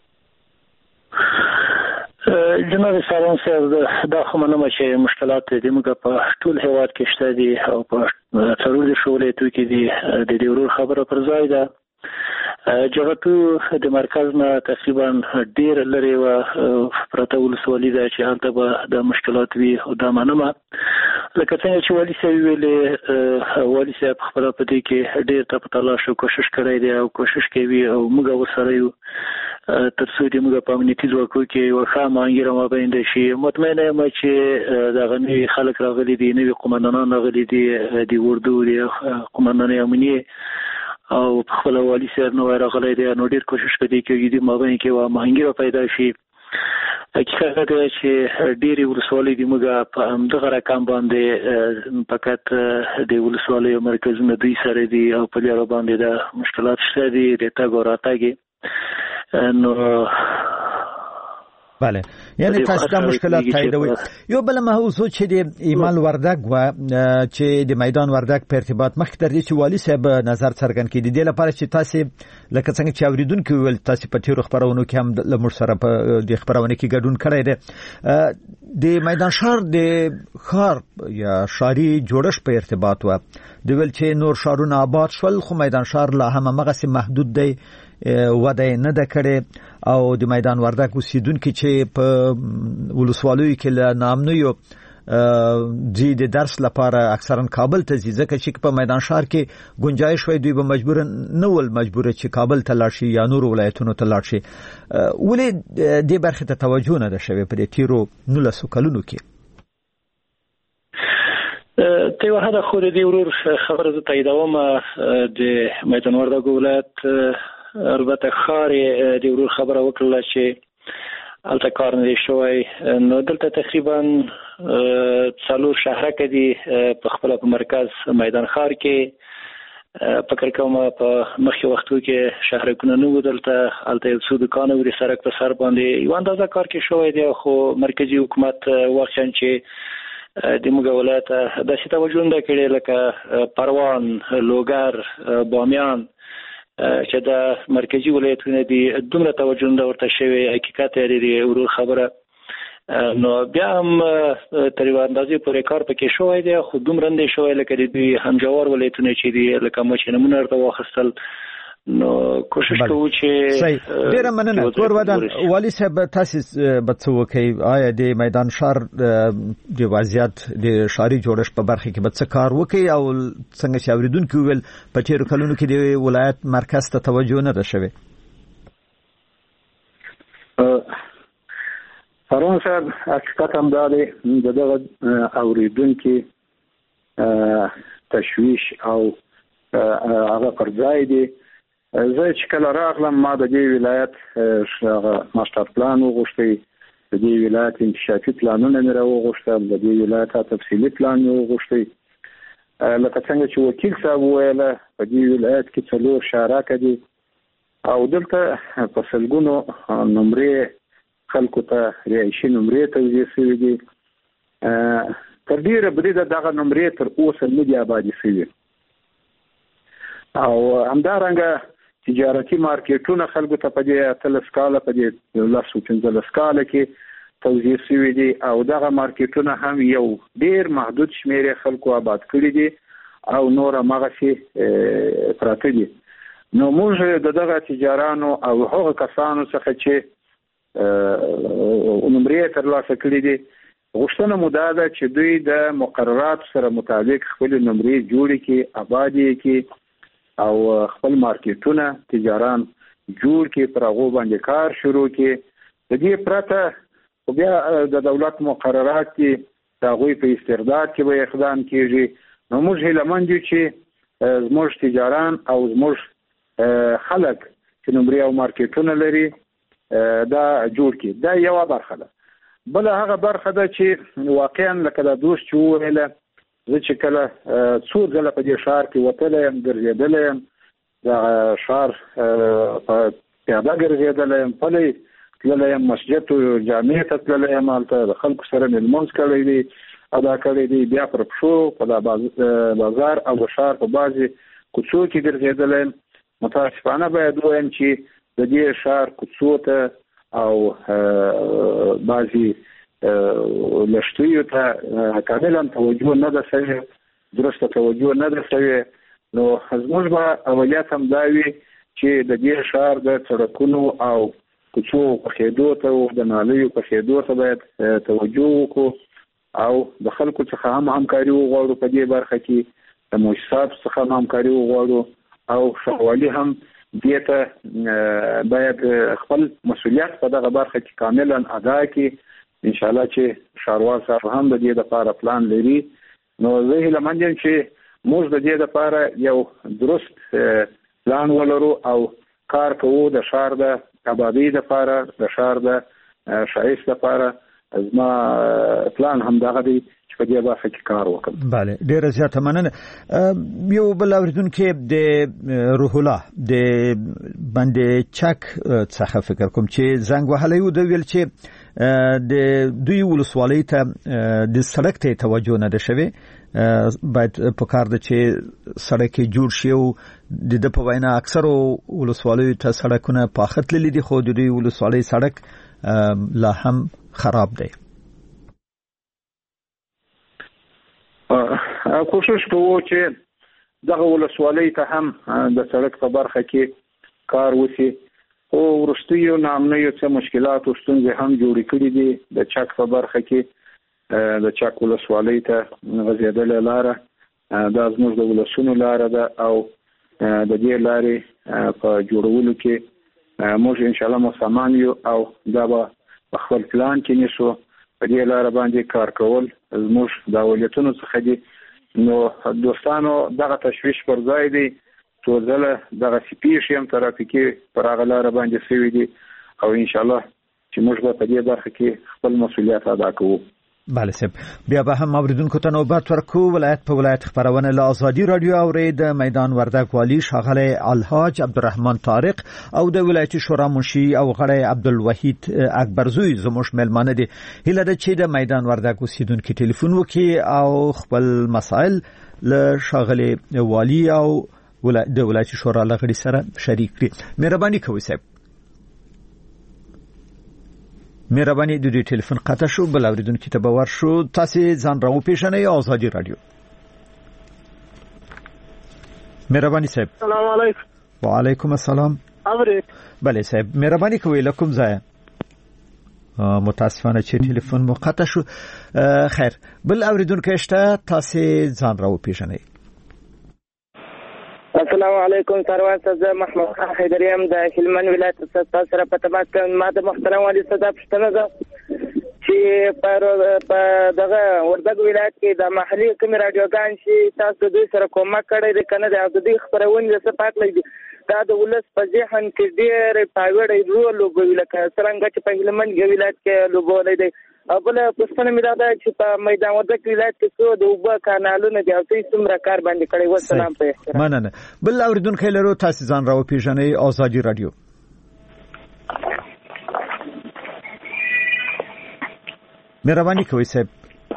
جناب سالون صاحب دا خو منم چې مشکلات د موږ په ټول هیواد کې شته دي او په څلور شولې کې دي د دې ورور خبره پر ځای ده جغتو د مرکز نه تقریبا ډیر لري و پرته ولسوالي ده چې هلته به د مشکلات وي او دا منمه لکه څنګه چې والي صاحب ویلې والي صاحب خپل په دې کې ډیر ته تلاش او کوشش کړی دی او کوشش کوي او موږ ورسره یو تر څو دې موږ په امنیتي ځواکو کې یو ښه مانګیره مابین شي مطمئنه یم چې دا غني خلک راغلي دي نوي قومندانان راغلي دي د اردو دي قومندان امنیه او خپل والي صاحب نو راغلی دی نو ډیر کوشش کوي چې دې مابین کې وا مانګیره پیدا شي حقیقت دی چې ډېری ولسوالۍ د موږ په همدغه رقم باندې فقط د ولسوالۍ مرکزونه دوی سره دي او په لاره باندې د مشکلات شته دي د تګ او راتګ نو بله یعنی تاسو د مشکلات تاییدوي یو بل موضوع چې د ایمال وردګ و چې د میدان وردګ په ارتباط مخکې در دي چې والي صاحب نظر څرګند کړي د لپاره چې تاسو لکه څنګه چې اوریدونکو ول تاسو په تیرو خبرونو کې هم له موږ سره په د خبرونه کې ګډون کړی دی د میدان شهر د خار یا شاري جوړش په ارتباط و د ول چې نور شهرونه آباد شول خو میدان شهر لا هم مغه محدود دی وده نه ده کړي او د میدان وردګ اوسیدونکو چې په ولسوالیو کې له نامنویو د درس لپاره اکثرا کابل ته ځي ځکه چې په میدان شهر کې گنجائش وي دوی به مجبور نه ول مجبور چې کابل ته لاړ شي یا نور ولایتونو ته لاړ شي ولې د برخه ته توجه نه ده شوی په دې تیرو نولسو کلونو کې ته وهدا خو دې ورور خبره زه تاییدوم د میدان وردګ ولایت البته خار دې ورور خبره وکړه چې الته کار نه شوی نو دلته تقریبا څلور شهر کې دي په خپل په مرکز میدان خار کې فکر کوم په مخکې وختو کې شهر کې نه ودلته الته یو څو دکان وري سرک په سر باندې یو اندازه کار کې شوی دی خو مرکزی حکومت واخیاً چې د موږ ولایت د څه توجه نه کړي لکه پروان لوګر بامیان چې د مرکزی ولایتونو دي دومره توجه نه ورته شوی حقیقت لري ورور خبره نو بیا هم تقریبا اندازې پورې کار پکې شوی دی خو دومره نه شوی لکه د همجوار ولایتونو چې دي لکه مچ نمونه ورته واخستل نو کوشش کوو چې ډیره مننه تور ودان والی صاحب تاسو به څه وکړئ آیا د میدان شهر د وضعیت د شهري جوړښت په برخه کې به څه کار وکړي او څنګه چې اوریدونکو ویل په تیرو کلونو کې د ولایت مرکز ته توجه نه ده شوی فرون صاحب حقیقت هم دا دی دغه اوریدونکو تشویش او هغه پر ځای دی زه چې کله راغلم ما د دې ولایت ماستر پلان وغوښتي د دې ولایت انکشافي پلانونه مې راوغوښتل د دې ولایت تفصیلي پلان مې وغوښتي لکه څنګه چې وکیل صاحب ویل په دې ولایت کې څلور شهرک دي او دلته په سلګونو نمرې خلکو ته رهایشي نمرې توزیع شوي دي تر ډیره بریده دغه نمرې تر اوسه نه دي آبادي شوي او همدارنګه تجارتي مارکیټونه خلکو ته په دې اتلس کاله په دې لاسو پنځلس کاله کې توزیع شوي دي او دغه مارکیټونه هم یو ډیر محدود شمیر خلکو آباد کړي دي او نور هغه پراته دي نو موږ د دغه تجارانو او هغه کسانو څخه چې نمرې ترلاسه کړي دي غوښتنه مو دا ده چې دوی د مقررات سره مطابق خپل نمرې جوړې کړي آبادي کړي او خپل مارکیټونه تجاران جوړ کې پر هغه باندې کار شروع کې د دې پرته بیا د دولت مقررات کې د هغوی په استرداد کې به اقدام کیږي نو موږ هیلمند یو چې زموږ تجاران او زموږ خلک چې نمرې او مارکیټونه لري دا جوړ کې دا یو برخه ده بل هغه برخه ده چې واقعا لکه د دوست چې ویله زه چې کله څو ځله په دې ښار کې وتلی یم ګرځېدلی یم د ښار په پیاده ګرځېدلی یم پلی تللی یم مسجد جامع ته تللی یم هلته د خلکو سره مې لمونځ کړی دی ادا کړی دی بیا پر پښو په دا بازار او د ښار په بعضې کوڅو کې ګرځېدلی یم متاسفانه باید ووایم چې د دې ښار کوڅو ته او بعضې لشتویو ته کاملا توجه نه ده شوې درسته توجه نه ده شوې نو زموږ به اولویت هم دا وي چې د دې ښار د سړکونو او کوڅو پخېدو ته او د نالیو پخېدو ته باید توجه وکړو او د خلکو څخه هم همکاري وغواړو په دې برخه کې د مؤسساتو څخه هم همکاري وغواړو او ښاروالي هم دې ته باید خپل مسؤلیت په دغه برخه کې کاملا ادا کړي ان شاء الله چې ښاروال صاحب هم د دې لپاره پلان لري نو زه هیله یم چې موږ د دې لپاره یو درست پلان ولرو او کار کوو د ښار د آبادۍ لپاره د ښار د ښایست لپاره زما پلان هم دغه دی چې په دې برخه کې کار وکړم بله ډیره زیاته مننه یو بل اوریدونکو د روح الله د باندې چک څخه فکر کوم چې زنګ وهلی و د ویل چې د دوی ولسوالۍ ته د سړک ته توجه نه ده شوې باید په کار ده چې سړک جوړ شي او د د په وینا اکثرو ولسوالیو ته سړکونه پاخه تللي دي خو د دوی ولسوالۍ سړک لا هم خراب دی کوشش کوو چې دغه ولسوالۍ ته هم د سړک په برخه کې کار وشي او ورستیو نامنیو څه مشکلات او ستونزې هم جوړې کړې دي د چک په برخه کې د چک ولسوالۍ ته غځېدلې لاره دا زموږ د ولسونو لاره ده او د دې لارې په جوړولو کې موږ ان شاء الله مسلمان یو او دا به خپل پلان کې نیسو په دې لاره باندې کار کول زموږ د اولویتونو څخه دي. نو دوستانو دغه تشویش پر ځای دی څو ځله دغه سپیش هم ترافیکي پر هغه لاره باندې سوي دي او ان شاء الله چې موږ به په دې برخه کې خپل مسؤلیت ادا کوو. بله صاحب بیا به هم اوریدونکو ته نوبت ورکو. ولایت په ولایت خبرونه له ازادي رادیو اورید. میدان وردګ والی ښاغلی الحاج عبدالرحمن طارق او د ولایتي شورا منشي او غړی عبدالوحید اکبرزوی زموږ مېلمانه دي. هیله ده چې د میدان وردګ اوسیدونکي ټلیفون وکړي او خپل مسائل له ښاغلی والی او د ولایتي شورا له غړي سره شریک کړي. مهرباني کوئ صاحب. مهرباني د دې ټلیفون قطع شو. بل اوریدونکو ته باور شو. تاسو ځان راو پیژنئ ازادي رادیو. مهرباني صاحب. السلام علیکم. وعلیکم السلام. امره. بله صاحب مهرباني کوئ لکم ځای. متاسفانه چې ټلیفون مو قطع شو. خیر بل اوریدونکو شته تاسو ځان راو پیژنئ. السلام علیکم سروان صاحب محمد خان حیدریم د هلمند ولایت څخه سره په تماس کوم. ما د محترم والی صاحب پښتنه ده چې په دغه وردګ ولایت کې د محلي کوم رادیوګان چې تاسو دوی سره کومک کړی دی کنه د دوی خبرونه څه پات لګي دا د ولس په ذهن کې ډېر پاوړی رول لوبوي لکه څنګه چې په هلمند ولایت کې لوبولای دی. بل پښتنه مې دا ده چې په میدان وردګ ولایت کې څو د اوبه کانالونه دي او څه څومره کار باندې کړی. والسلام په احترام. مننه. بل اوریدونکو لرو تاسو ځان راو پیژنئ ازادي رادیو. مهرباني کوئ صاحب.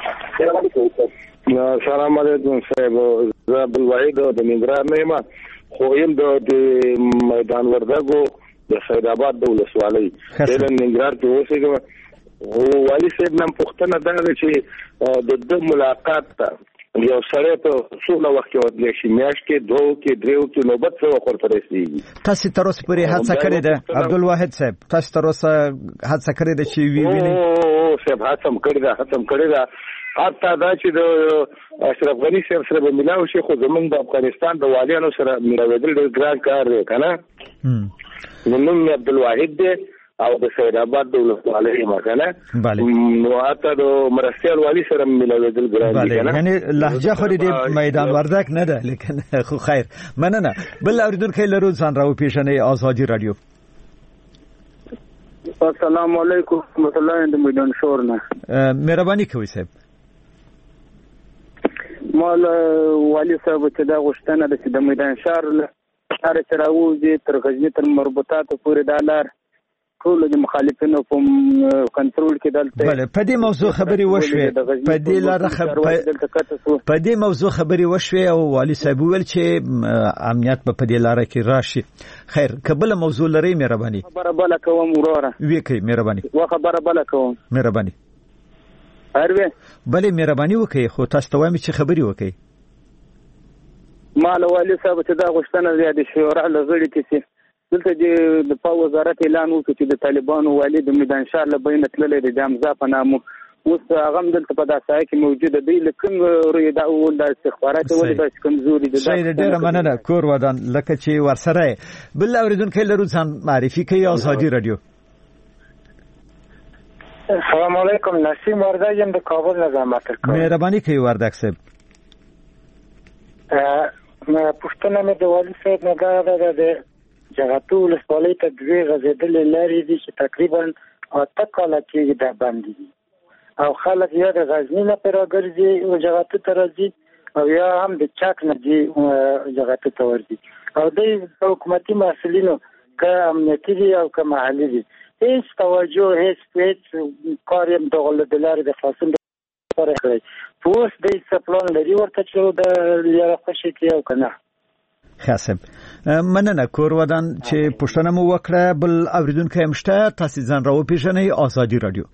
سلام علیکم صاحب. زه عبدالوحید د ننګرهار نه یم خو یم د میدان وردګو د سید آباد د ولسوالۍ د ننګرهار کې اوسېږم. والی صاحب نن پوښتنه دا ده چې د د ملاقات ته یو سره ته څومره وخت ورتلی شي میاشت کې دوه کې دریو کې نوبت څه وخت ورته رسېږي. تاسو تر اوسه پورې هڅه کړې ده عبدالواحد صاحب؟ تاسو تر اوسه هڅه کړې ده چې وی ویني؟ او صاحب هڅه هم کړې ده هڅه هم کړې ده حتی دا چې د اشرف غني صاحب سره به ملاو شي خو زمونږ د افغانستان د والیانو سره ملاوېدل ډېر ګران کار دی که نه. نو نوم مې عبدالواحد دی او د سید آباد د ولسوالۍ مکنه نو حتی د مرستیال والی سره ملاوېدل ګران دي کنه. یعنی لهجه خو دې میدان وردګ نه ده لیکن خو خیر مننه. بل اوریدونکو لرو ځان راو پیژنئ ازادي رادیو. السلام علیکم ورحمۃ اللہ د میدان شور نه. مهرباني کوئ صاحب. مال والی صاحب چې دا غوښتنه ده چې د میدان شهر لاره چې راوځي تر غزني تر مربوطاتو پورې دا لار ټول د مخالفینو په کنټرول کې دلته. بله په دې موضوع خبرې وشوې په دې لاره په دې موضوع خبرې وشوې او والی صاحب ویل چې امنیت په دې لاره کې راشي. خیر کبل موضوع لري مهرباني خبره بل کوم وروره وی کوي مهرباني وا خبره بل کوم مهرباني اروي بله مهرباني وکي خو تاسو ته وایم چې خبرې وکي. مال والی صاحب ته دا غوښتنه زیاده شورا لغړی کې دلته د په وزارت اعلان وکړ چې د طالبانو والی د میدان شهر له بین تللی د جامزا په نامه اوس هغه دلته په داسې کې موجوده دی لکه روی دا اول د استخبارات ولې د کمزوري د شي ډېر مننه کور ودان لکه چې ورسره بل اوریدونکو لرو ځان معرفي کوي ازادي رادیو. السلام علیکم نسیم وردګ یم د کابل نه زحمت کوم. مهرباني کوي وردګ صاحب. ا پښتنه مې د والی صاحب نه غواړم د جغتو ولسوالۍ ته دوی غځېدلې لارې دي چې تقریبا اته کاله کېږي دا بندې دي او خلک یا د غزني نه پرې راګرځي او جغتو ته راځي او یا هم د چک نه دي جغتو ته ورځي او د حکومتي مسؤلینو که امنیتي دي او که محلي دي هیڅ توجه هیڅ هیڅ کار یې دغه د لارې د خلاصون لپاره کړی. اوس د څه پلان لري ورته چې د یاره خوشي کړي او که نه؟ خاصم مننه کور ودان چې پښتنه مو وکړه. بل اوریدونکو هم شته تاسو ځان راو پیژنئ ازادي رادیو.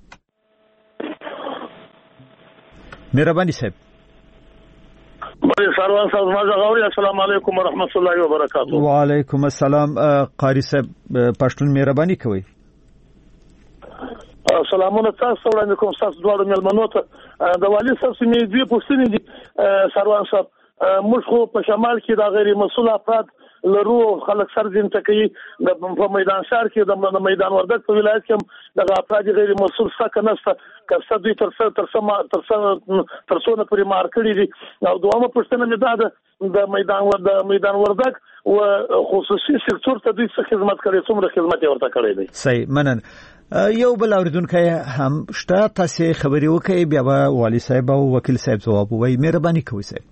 مهرباني صاحب. بله سروان صاحب ما غواړم. السلام علیکم ورحمت الله وبرکاته. وعلیکم السلام. قاری صاحب پښتون مهرباني کوي. سلامونه تاسو وړاندې کوم تاسو دواړو مېلمنو ته د والي صاحب سمې دوی پوښتنې دي سروان صاحب موږ خو په شمال کې د غیر مسؤل افراد لرو خلک سرځین تکي د په میدان شهر کې د میدان وردګ په ولایت کې د افراد غیر مسؤل څخه نشته که دوی تر څو تر څو تر څو نه پرې مار کړی دي او دوامه پښتنه مې ده د میدان د میدان وردګ او خصوصي سکتور ته دوی څه خدمت کړي څومره خدمت ورته کړی دی. صحیح منن یو بل اوریدونکو هم شته تاسو خبري وکي بیا به والي صاحب او وکیل صاحب جواب وایي. مهرباني کوئ صاحب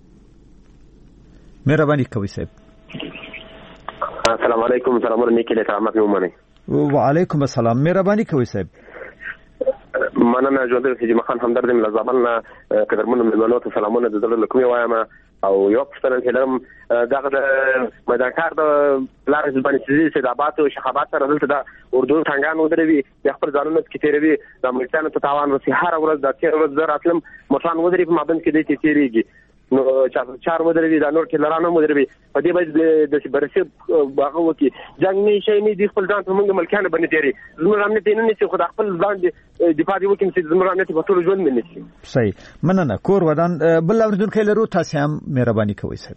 مهرباني کوئ صاحب. السلام علیکم سلامونه نیکی له تامت مومنه. وعلیکم السلام مهرباني کوئ صاحب. مننه ژوند د سجما خان همدرد مل زبرنا قدرمن ملونو ته سلامونه د دل لکمي وایم او یو پښتنه کلم دغه د میدان کار د لارې باندې چې سیدابات او شخابات سره دلته د اردو څنګه ودروي د خپل ځانونو کې تیروي د امریکانو ته تاوان وسی هر ورځ د تیر ورځ دراتلم مټان ودري په مابین کې د تیریږي نو چا چار ودروي د نور کې لرانه ودروي په دې باندې د برسي باغ وکي جنگ نه شي نه د خپل ځان ته موږ ملکانه باندې تیری زموږ امنیت نه نه چې خدای خپل ځان دفاع وکړي چې زموږ امنیت په ټول ژوند نه شي. صحیح مننه کور ودان بل اوریدونکو لرو تاسو هم مهرباني کوئ صاحب.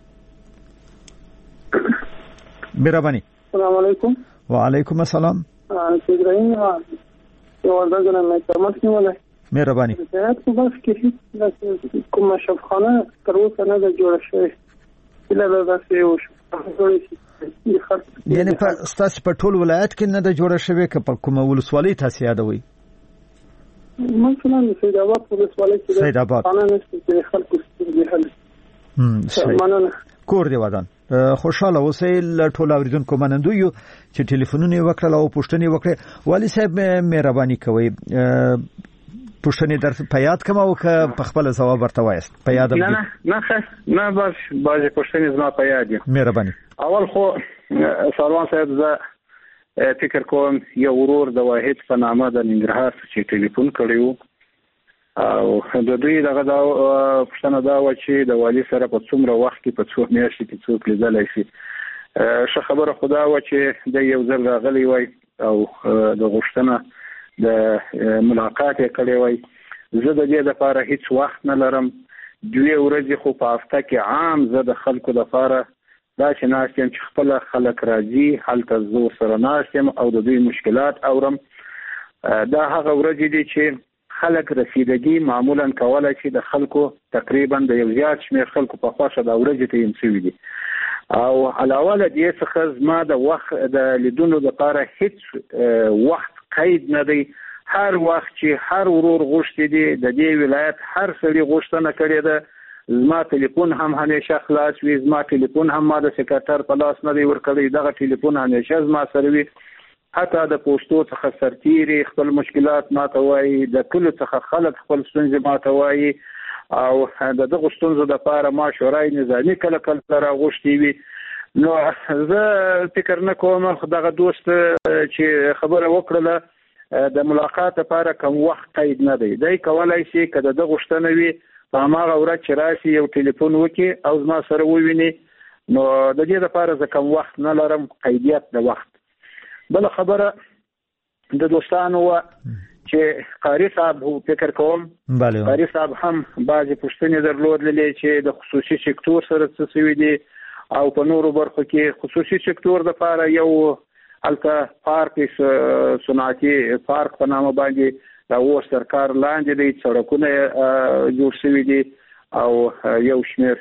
مهرباني. السلام علیکم. وعلیکم السلام. ابراهیم یو ورځ نه ترمت نیولای. مهرباني. زیات په بس کې کوم شفخانه تر اوسه نه جوړ شوی. بل دا څه یو یعنی په ستاسو په ټول ولایت کې نه د جوړ شوی ک په کومه ولسوالۍ تاسو یادوي؟ مثلا سید آباد په ولسوالۍ کې سید آباد قانون است خلکو ستونزې حل. هم کور دی ودان. خوشاله اوسئ ل ټول اوریدونکو منندو یو چې ټلیفونونه وکړل او پوښتنې وکړي. والي صاحب مهرباني کوئ پوښتنې در په یاد کوم او که په خپل جواب ورته وایست په یاد نه نه نه نه بس بعضی پوښتنې زما په یاد دي. مهرباني. اول خو سروان صاحب زه فکر کوم یو ورور د واحد په نامه د ننګرهار چې ټلیفون کړیو او د دوی دغه دا پښتنه دا و چې د والي سره په څومره وخت کې په څو میاشتې کې څوک لیدلی شي. ښه خبره خدا و چې د یو ځل راغلی وای او د غوښتنه د ملاقات یې کړی وای. زه د دې لپاره هیڅ وخت نه لرم. دوی ورځې خو په هفته کې عام زه د خلکو لپاره دا چې ناست یم چې خپل خلک راځي هلته زه ورسره ناست یم او د دوی مشکلات اورم. دا هغه ورځې دي چې خلک رسیدګي معمولا کولای شي د خلکو تقریبا د یو زیات شمېر خلکو په خوښه د ورځې ته یې شوي دي او علاوه له دې څخه زما د وخت د لیدونو لپاره هیڅ وخت قید نه دی. هر وخت چې هر ورور غوښتي دي د دې ولایت هر سړي غوښتنه کړې ده زما ټلیفون هم همیشه خلاص وي. زما ټلیفون هم ما د سکرټر په لاس نه دی ورکړی. دغه ټلیفون همیشه زما سره وي. حتی د پوسټو څخه سرتیري خپل مشکلات ما ته وایي د کلو څخه خلک خپل ستونزې ما ته وایي او د دغه ستونزو لپاره ما شورای نظامي کله کله راغوښتي وي. نو زه فکر نه کوم دغه دوست چې خبره وکړله د ملاقات لپاره کوم وخت قید نه دی. دی کولای شي که د دغه غوښتنه وي په هماغه ورځ چې راشي یو ټلیفون وکړي او زما سره وویني. نو د دې لپاره زه کوم وخت نه لرم قیدیت د وخت. بل خبره د دوستانو و چې قاری صاحب فکر کوم قاری صاحب هم بعضی پوښتنې درلودلې چې د خصوصي سکتور سره څه شوي دي او په نورو برخو کې خصوصي سکتور لپاره یو هلته پارک صنعتي پارک په نامه باندې د اوس سرکار لاندې دی سړکونه جوړ شوي دي او یو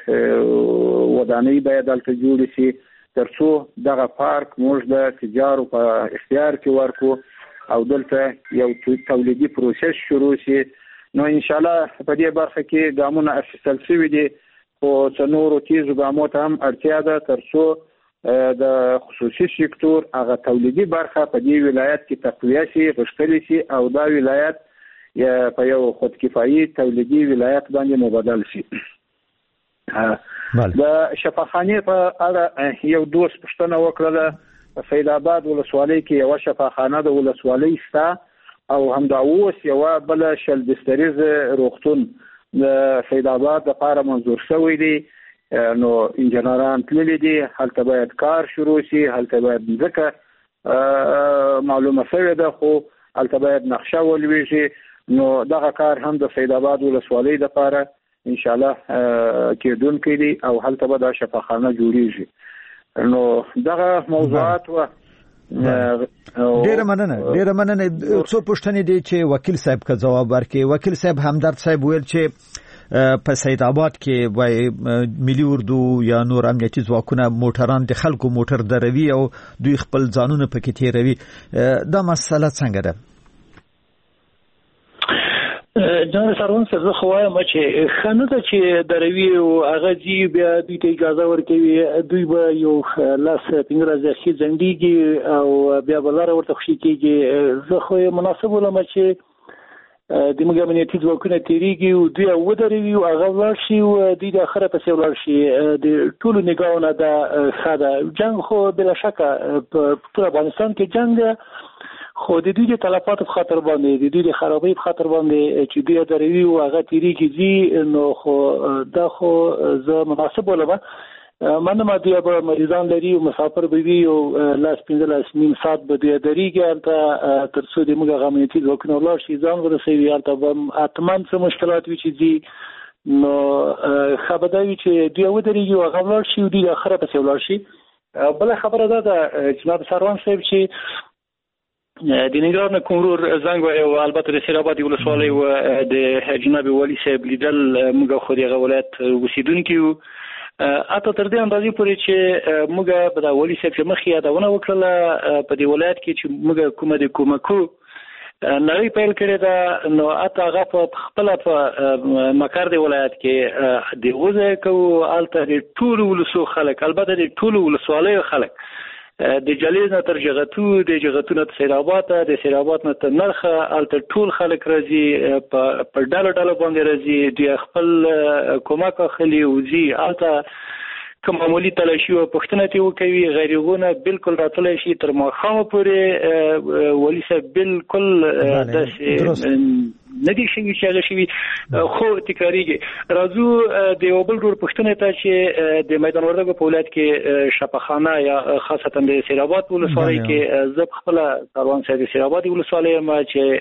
شمېر ودانۍ باید هلته جوړې شي تر څو دغه پارک موږ د تجارو په اختیار کې ورکړو او دلته یو تولیدي پروسس شروع شي. نو انشاءالله په دې برخه کې ګامونه اخیستل شوي دي خو څه نورو تیزو ګامو ته هم اړتیا ده تر څو د خصوصي سکتور هغه تولیدي برخه په دې ولایت کې تقویه شي غښتلې شي او دا ولایت په یو خودکفایي تولیدي ولایت باندې مبادل شي. د شفاخانې په اړه یو دوست پوښتنه وکړله. په سید آباد ولسوالۍ کې یوه شفاخانه د ولسوالۍ شته او همدا اوس یوه بله شل بستریز روغتون د سید آباد لپاره منظور شوی دی. نو انجنیران تللی دي هلته باید کار شروع شي هلته باید ځکه معلومه شوې ده خو البته باید نقشه ولويږي نو دغه کار هم د سید آباد ولسوالۍ لپاره ان شاء الله کېدونکې دي او هلته به دا شفاخانه جوړیږي نو دغه موضوعات و ډیره مننه ډیره مننه څو پوښتنې دي چې وکیل صاحب کا جواب ورکړي. وکیل صاحب همدرد صاحب ویل چې په سید آباد کې وای ملي اردو یا نور امنیتي ځواکونه موټران د خلکو موټر دروي او دوی خپل ځانونه پکې تیروي. دا مسله څنګه ده؟ جنرال سروان سره خو وایم چې خنه ته چې دروي او هغه جی بیا دوی ته اجازه ورکوي دوی به یو لاس پنګره ځخي ځنډيږي او بیا بلاره ورته خوشي کیږي. زه خو مناسب ولم چې د موږ امنیتي ځواکونه تیریږي او دوی ودروي او هغه ورشي او دوی د اخره په څیر ورشي د ټولو نگاهونه د خاده جنگ خو بلا شک په ټول افغانستان کې جنگ خو د دوی د تلفات په خاطر باندې د دوی د خرابۍ په خاطر باندې چې دوی دروي او هغه تیریږي نو خو دا خو زه مناسب ولم. مننه دوی به مریضان لري او مسافر به وي او لاس پنځه نیم ساعت به دوی دریږي البته تر څو د موږ امنیتي ځواکونه ولاړ شي ځان ورسوي البته به اتمن څه مشکلات وي چې دي نو خبرداري چې دوی ودرېږي او هغه ولاړ شي او دوی د اخره په څیر ولاړ شي. بل خبره ده د جناب سروان صاحب چې د ننګرهار کومرور زنګ او البته د سید آباد ولسوالۍ او د جناب ولی صاحب لیدل موږ خو د ولایت اوسیدونکو اته تر دې اندازې پورې چې موږ په د ولی صاحب مخې یادونه وکړه په دې ولایت کې چې موږ کومه د کومکو نړۍ پیل کړې ده نو اته هغه په خپل په مکر د ولایت کې د غوزه کو الته د ټول ولسو خلک البته د ټول ولسوالۍ خلک د جلیز نه تر جغتو د جغتو نه تر سید آباد د سید آباد نه تر نرخه الته ټول خلک راځي په ډاله ډاله باندې راځي د خپل کومک خلی وزي الته کوم معمولی تلاشي او پښتنه ته وکوي غیرغونه بالکل راتللی شي تر ماخامه پورې ولی صاحب بالکل داسې ندی شوی چې هغه شوی خو تکراریږي. راځو د یو بل ډول پښتنه ته چې د میدان وردګو په ولایت کې شفاخانه یا خاصتا د سید آباد ولسوالۍ کې زه خپل کاروان صاحب د سید آباد ولسوالۍ ما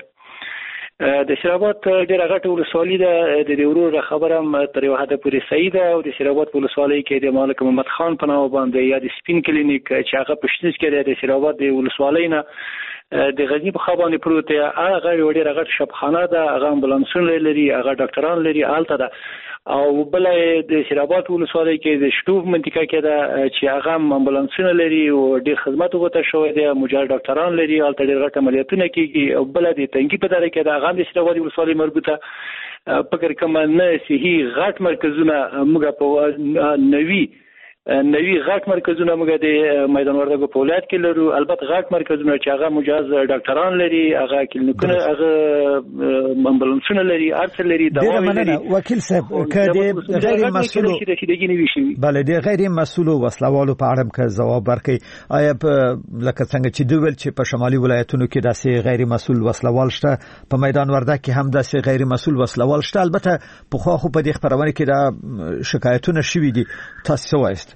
چې د سید آباد ډېر غټه ولسوالۍ ده د ورور خبرم تر یو حد پورې صحیح ده او د سید آباد ولسوالۍ کې د مالک محمد خان په نامه باندې یا د سپین کلینیک چې هغه پښتنس کې د سید آباد د ولسوالۍ نه د غزنی په خابانې پروت دی هغه یو ډېر غټ شپخانه ده هغه امبولانسونه لري هغه ډاکټران لري آلته ده او بل د سید آباد ولسوالۍ کې د شټوف منطقه کې ده چې هغه امبولانسونه لري او ډېر خدمات وغوښته شوی دی مجاهد ډاکټران لري آلته ډېر غټ عملیاتونه کیږي او بل د تنګي په دره کې ده هغه د سید آباد ولسوالۍ مربوطه فکر کوم نه صحیح غټ مرکزونه موږ په نوي نوی غټ مرکزونه موږ د میدان وردګو په ولایت کې لرو البته غټ مرکزونه چې هغه مجاز ډاکټران لري هغه کلینیکونه هغه امبولانسونه لري ارسل لري دوا لري. وکیل صاحب کله غیر مسؤل بله د غیر مسؤل وسلوالو په اړه کې جواب ورکړي آیا لکه څنګه چې دوی چې په شمالي ولایتونو کې داسې غیر مسؤل وسلوال شته په میدان وردګ کې هم داسې غیر مسؤل وسلوال شته البته په خو په دې خبرونه کې دا شکایتونه شوي دي تاسو وایست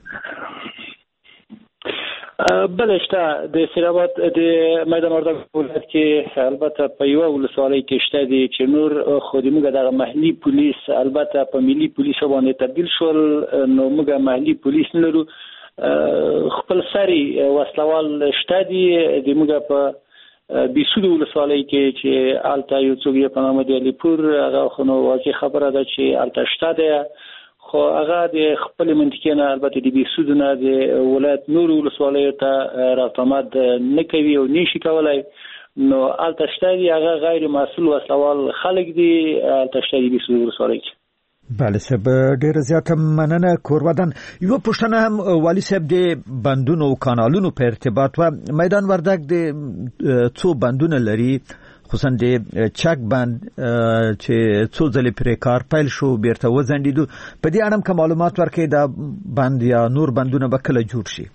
بلشته د سید آباد د میدان وردګ ولایت کې البته په یو ولسوالۍ کې شته دي چې نور خو د موږ د محلي پولیس البته په ملي پولیس باندې تبدیل شول نو موږ محلي پولیس نه لرو خپل سری وسلوال شته دي د موږ په بیسود ولسوالۍ کې چې آلته یو څوک په نامه دی علیپور هغه خو نو واقعي خبره ده چې آلته شته ده خو هغه د خپل منطقې نه البته د بیسود نه د ولایت نور ولسوالیو ته راټمد نه کوي او نشي کولای نو آلته شته دي هغه غیر مسؤل وسلوال خلک دي آلته شته دي بیسود ولسوالۍ بله صاحب ډېر زیاته مننه کورودن یو پښتنه هم والی صاحب د بندونو او کانالونو په ارتباط و میدان وردګ د څو بندونه لري خصوصا د چک بند چې څو ځلې پرې کار پیل شو بیرته وځنډېدو په دې اړه کوم معلومات ورکړئ دا بند یا نور بندونه به کله جوړ شي؟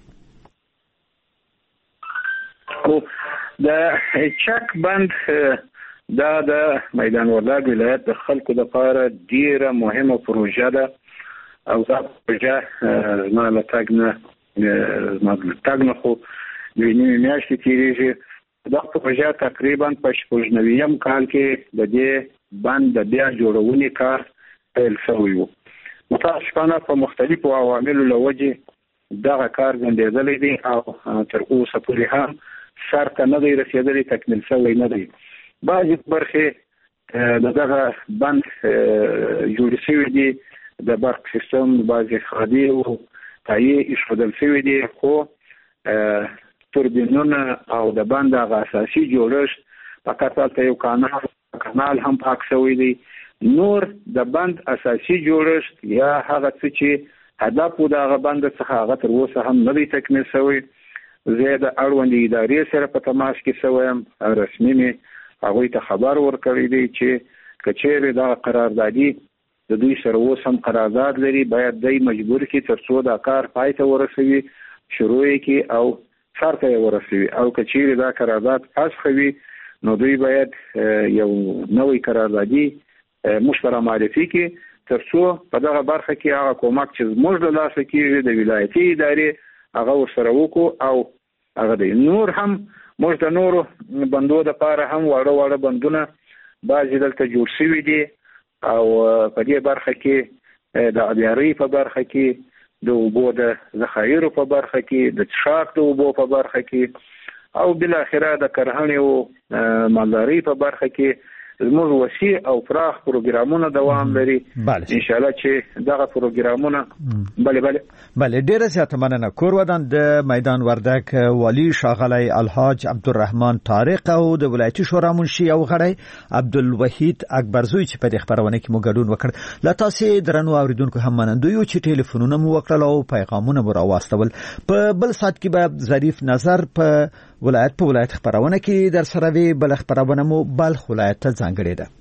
د چک بند دا د میدان وردګ ولایت د خلکو لپاره ډیره مهمه پروژه ده او دا پروژه زما له تګ نه زما له تګ نه خو دوه نیمې میاشتې تېرېږي دا پروژه تقریبا په شپږ نویم کال کې د دې بند د بیا جوړونې کار پیل شوی و. متاسفانه په مختلفو عواملو له وجې دغه کار ځنډېدلی دی او تر اوسه پورې هم سر ته نه دی رسېدلی، تکمیل شوی نه دی. بعضې برخې د دغه بند جوړې شوي دي، د برق سیستم بعضې خادي او تایې ایښودل شوي دي، خو توربینونه او د بند هغه اساسي جوړښت فقط هلته یو کانال کانال هم پاک شوی دی. نور د بند اساسي جوړښت یا هغه څه چې هدف و د هغه بند څخه هغه تر اوسه هم نه دی تکمیل شوی. زه د اړوندې ادارې سره په تماس کې شوی یم، رسمي مې هغوی ته خبر ورکړی دی چې که چیرې دغه قراردادي د دوی سره اوس هم قرارداد لري، باید دی مجبور کړي تر څو دا کار پای ته ورسوي، شروع یې کړي او سر ته یې ورسوي. او که چیرې دا قرارداد فسخ وي نو دوی باید یو نوی قراردادي موږ سره معرفي کړي تر څو په دغه برخه کې هغه کومک چې زموږ له لاسه کېږي د ولایتي ادارې هغه ورسره وکړو او هغه دی. نور هم موږ د نورو بندو دپاره هم واړه واړه بندونه بعضې دلته جوړ شوي دي او په دې برخه کې د آبیارۍ په برخه کې، د اوبو د ذخایرو په برخه کې، د څښاک د اوبو په برخه کې او بالاخره د کرهڼې او مالدارۍ په برخه کې زموږ وسیع او پراخ پروګرامونه دوام لري. ان شاء الله چې دغه پروګرامونه بله بله بله ډیره زیاته مننه. کور ودان د میدان وردک والی ښاغلی الحاج عبدالرحمن طارق او د ولایتي شورا منشي او غړی عبدالوحید اکبرزوی چې په دې خپرونه کې مو ګډون وکړ. له تاسې درنو اوریدونکو هم منندوی یو چې ټلیفونونه مو وکړل او پیغامونه مو راواستول. په بل ساعت کې به ظریف نظر په ولایت په ولایت خبرونه کې در سره وی. بل خبرونه مو بلخ ولایت ته ځانګړې ده.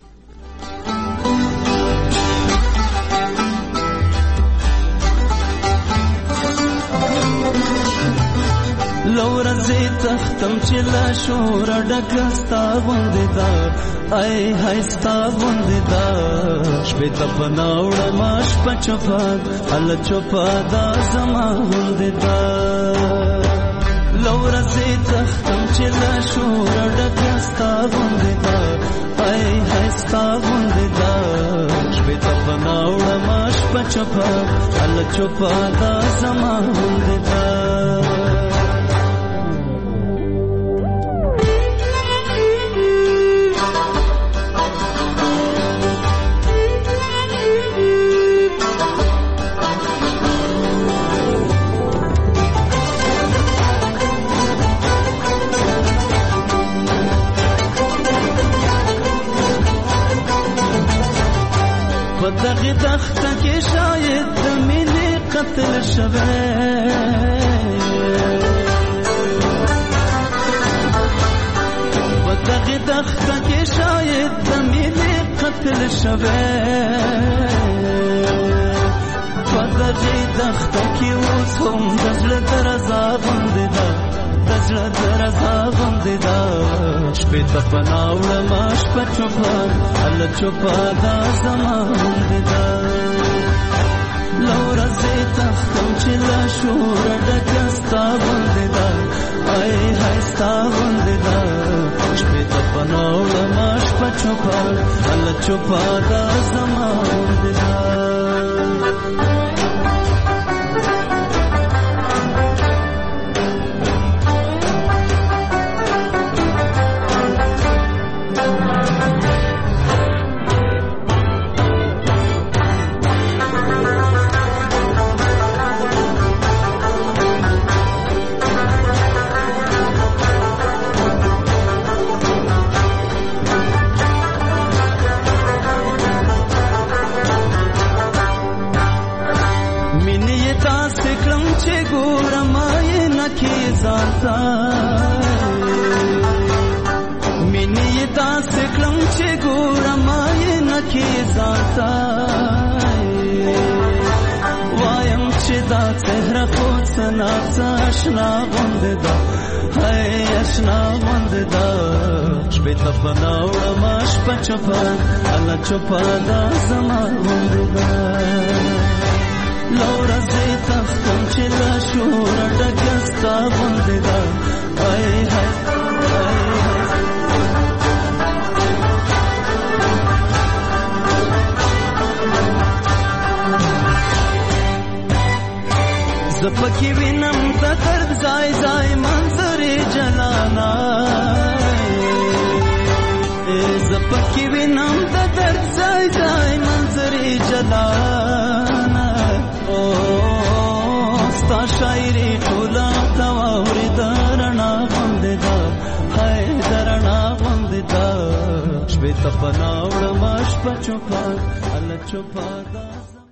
لورزه تختم چې لا شور ډکستا غوندې دا ای هاي ستا غوندې دا شپې ته پناوړه ماش پچپا ال چپا دا زما غوندې دا لورزه تختم چې لا شور ډکستا غوندې دا ای هاي ستا غوندې دا شپې ته پناوړه ماش پچپا ال چپا دا زما غوندې دا دغه تخته کې شاید د مینې قتل شوه په دغه تخته کې شاید د مینې قتل شوه په دغه تخته کې اوس هم د زړه درزا غوندې ده د زړه درزا غوندې ده شپې ته پناوړه ماش په چوپا ال چوپا دا زما غوندې ده لورزه تختم چې لا شور ډکه ستا غوندې ده ای هاي ستا غوندې ده شپې ته پناوړه ماش په چوپا ال چوپا دا زما غوندې ده مینې داسې کړم چې ګورم یې نکې ځانته وایم چې دا څهره خو څه ناڅه اشنا غوندې ده هی اشنا غوندې ده شپې ته پناوړه ما شپه چپه الله چوپه دا زما غوندې ده لورزې تختم چې له شوره ډکه ستا غوندې ده هی هی زپکی وینم د درد ځای ځای منظرې جلانا زپکی وینم د درد ځای ځای منظرې جلانا او ستا شاعري ټوله تواوري درنا غوندې ده هاي درنا غوندې ده شپې ته پناه وړم شپه چوپه الله چوپه ده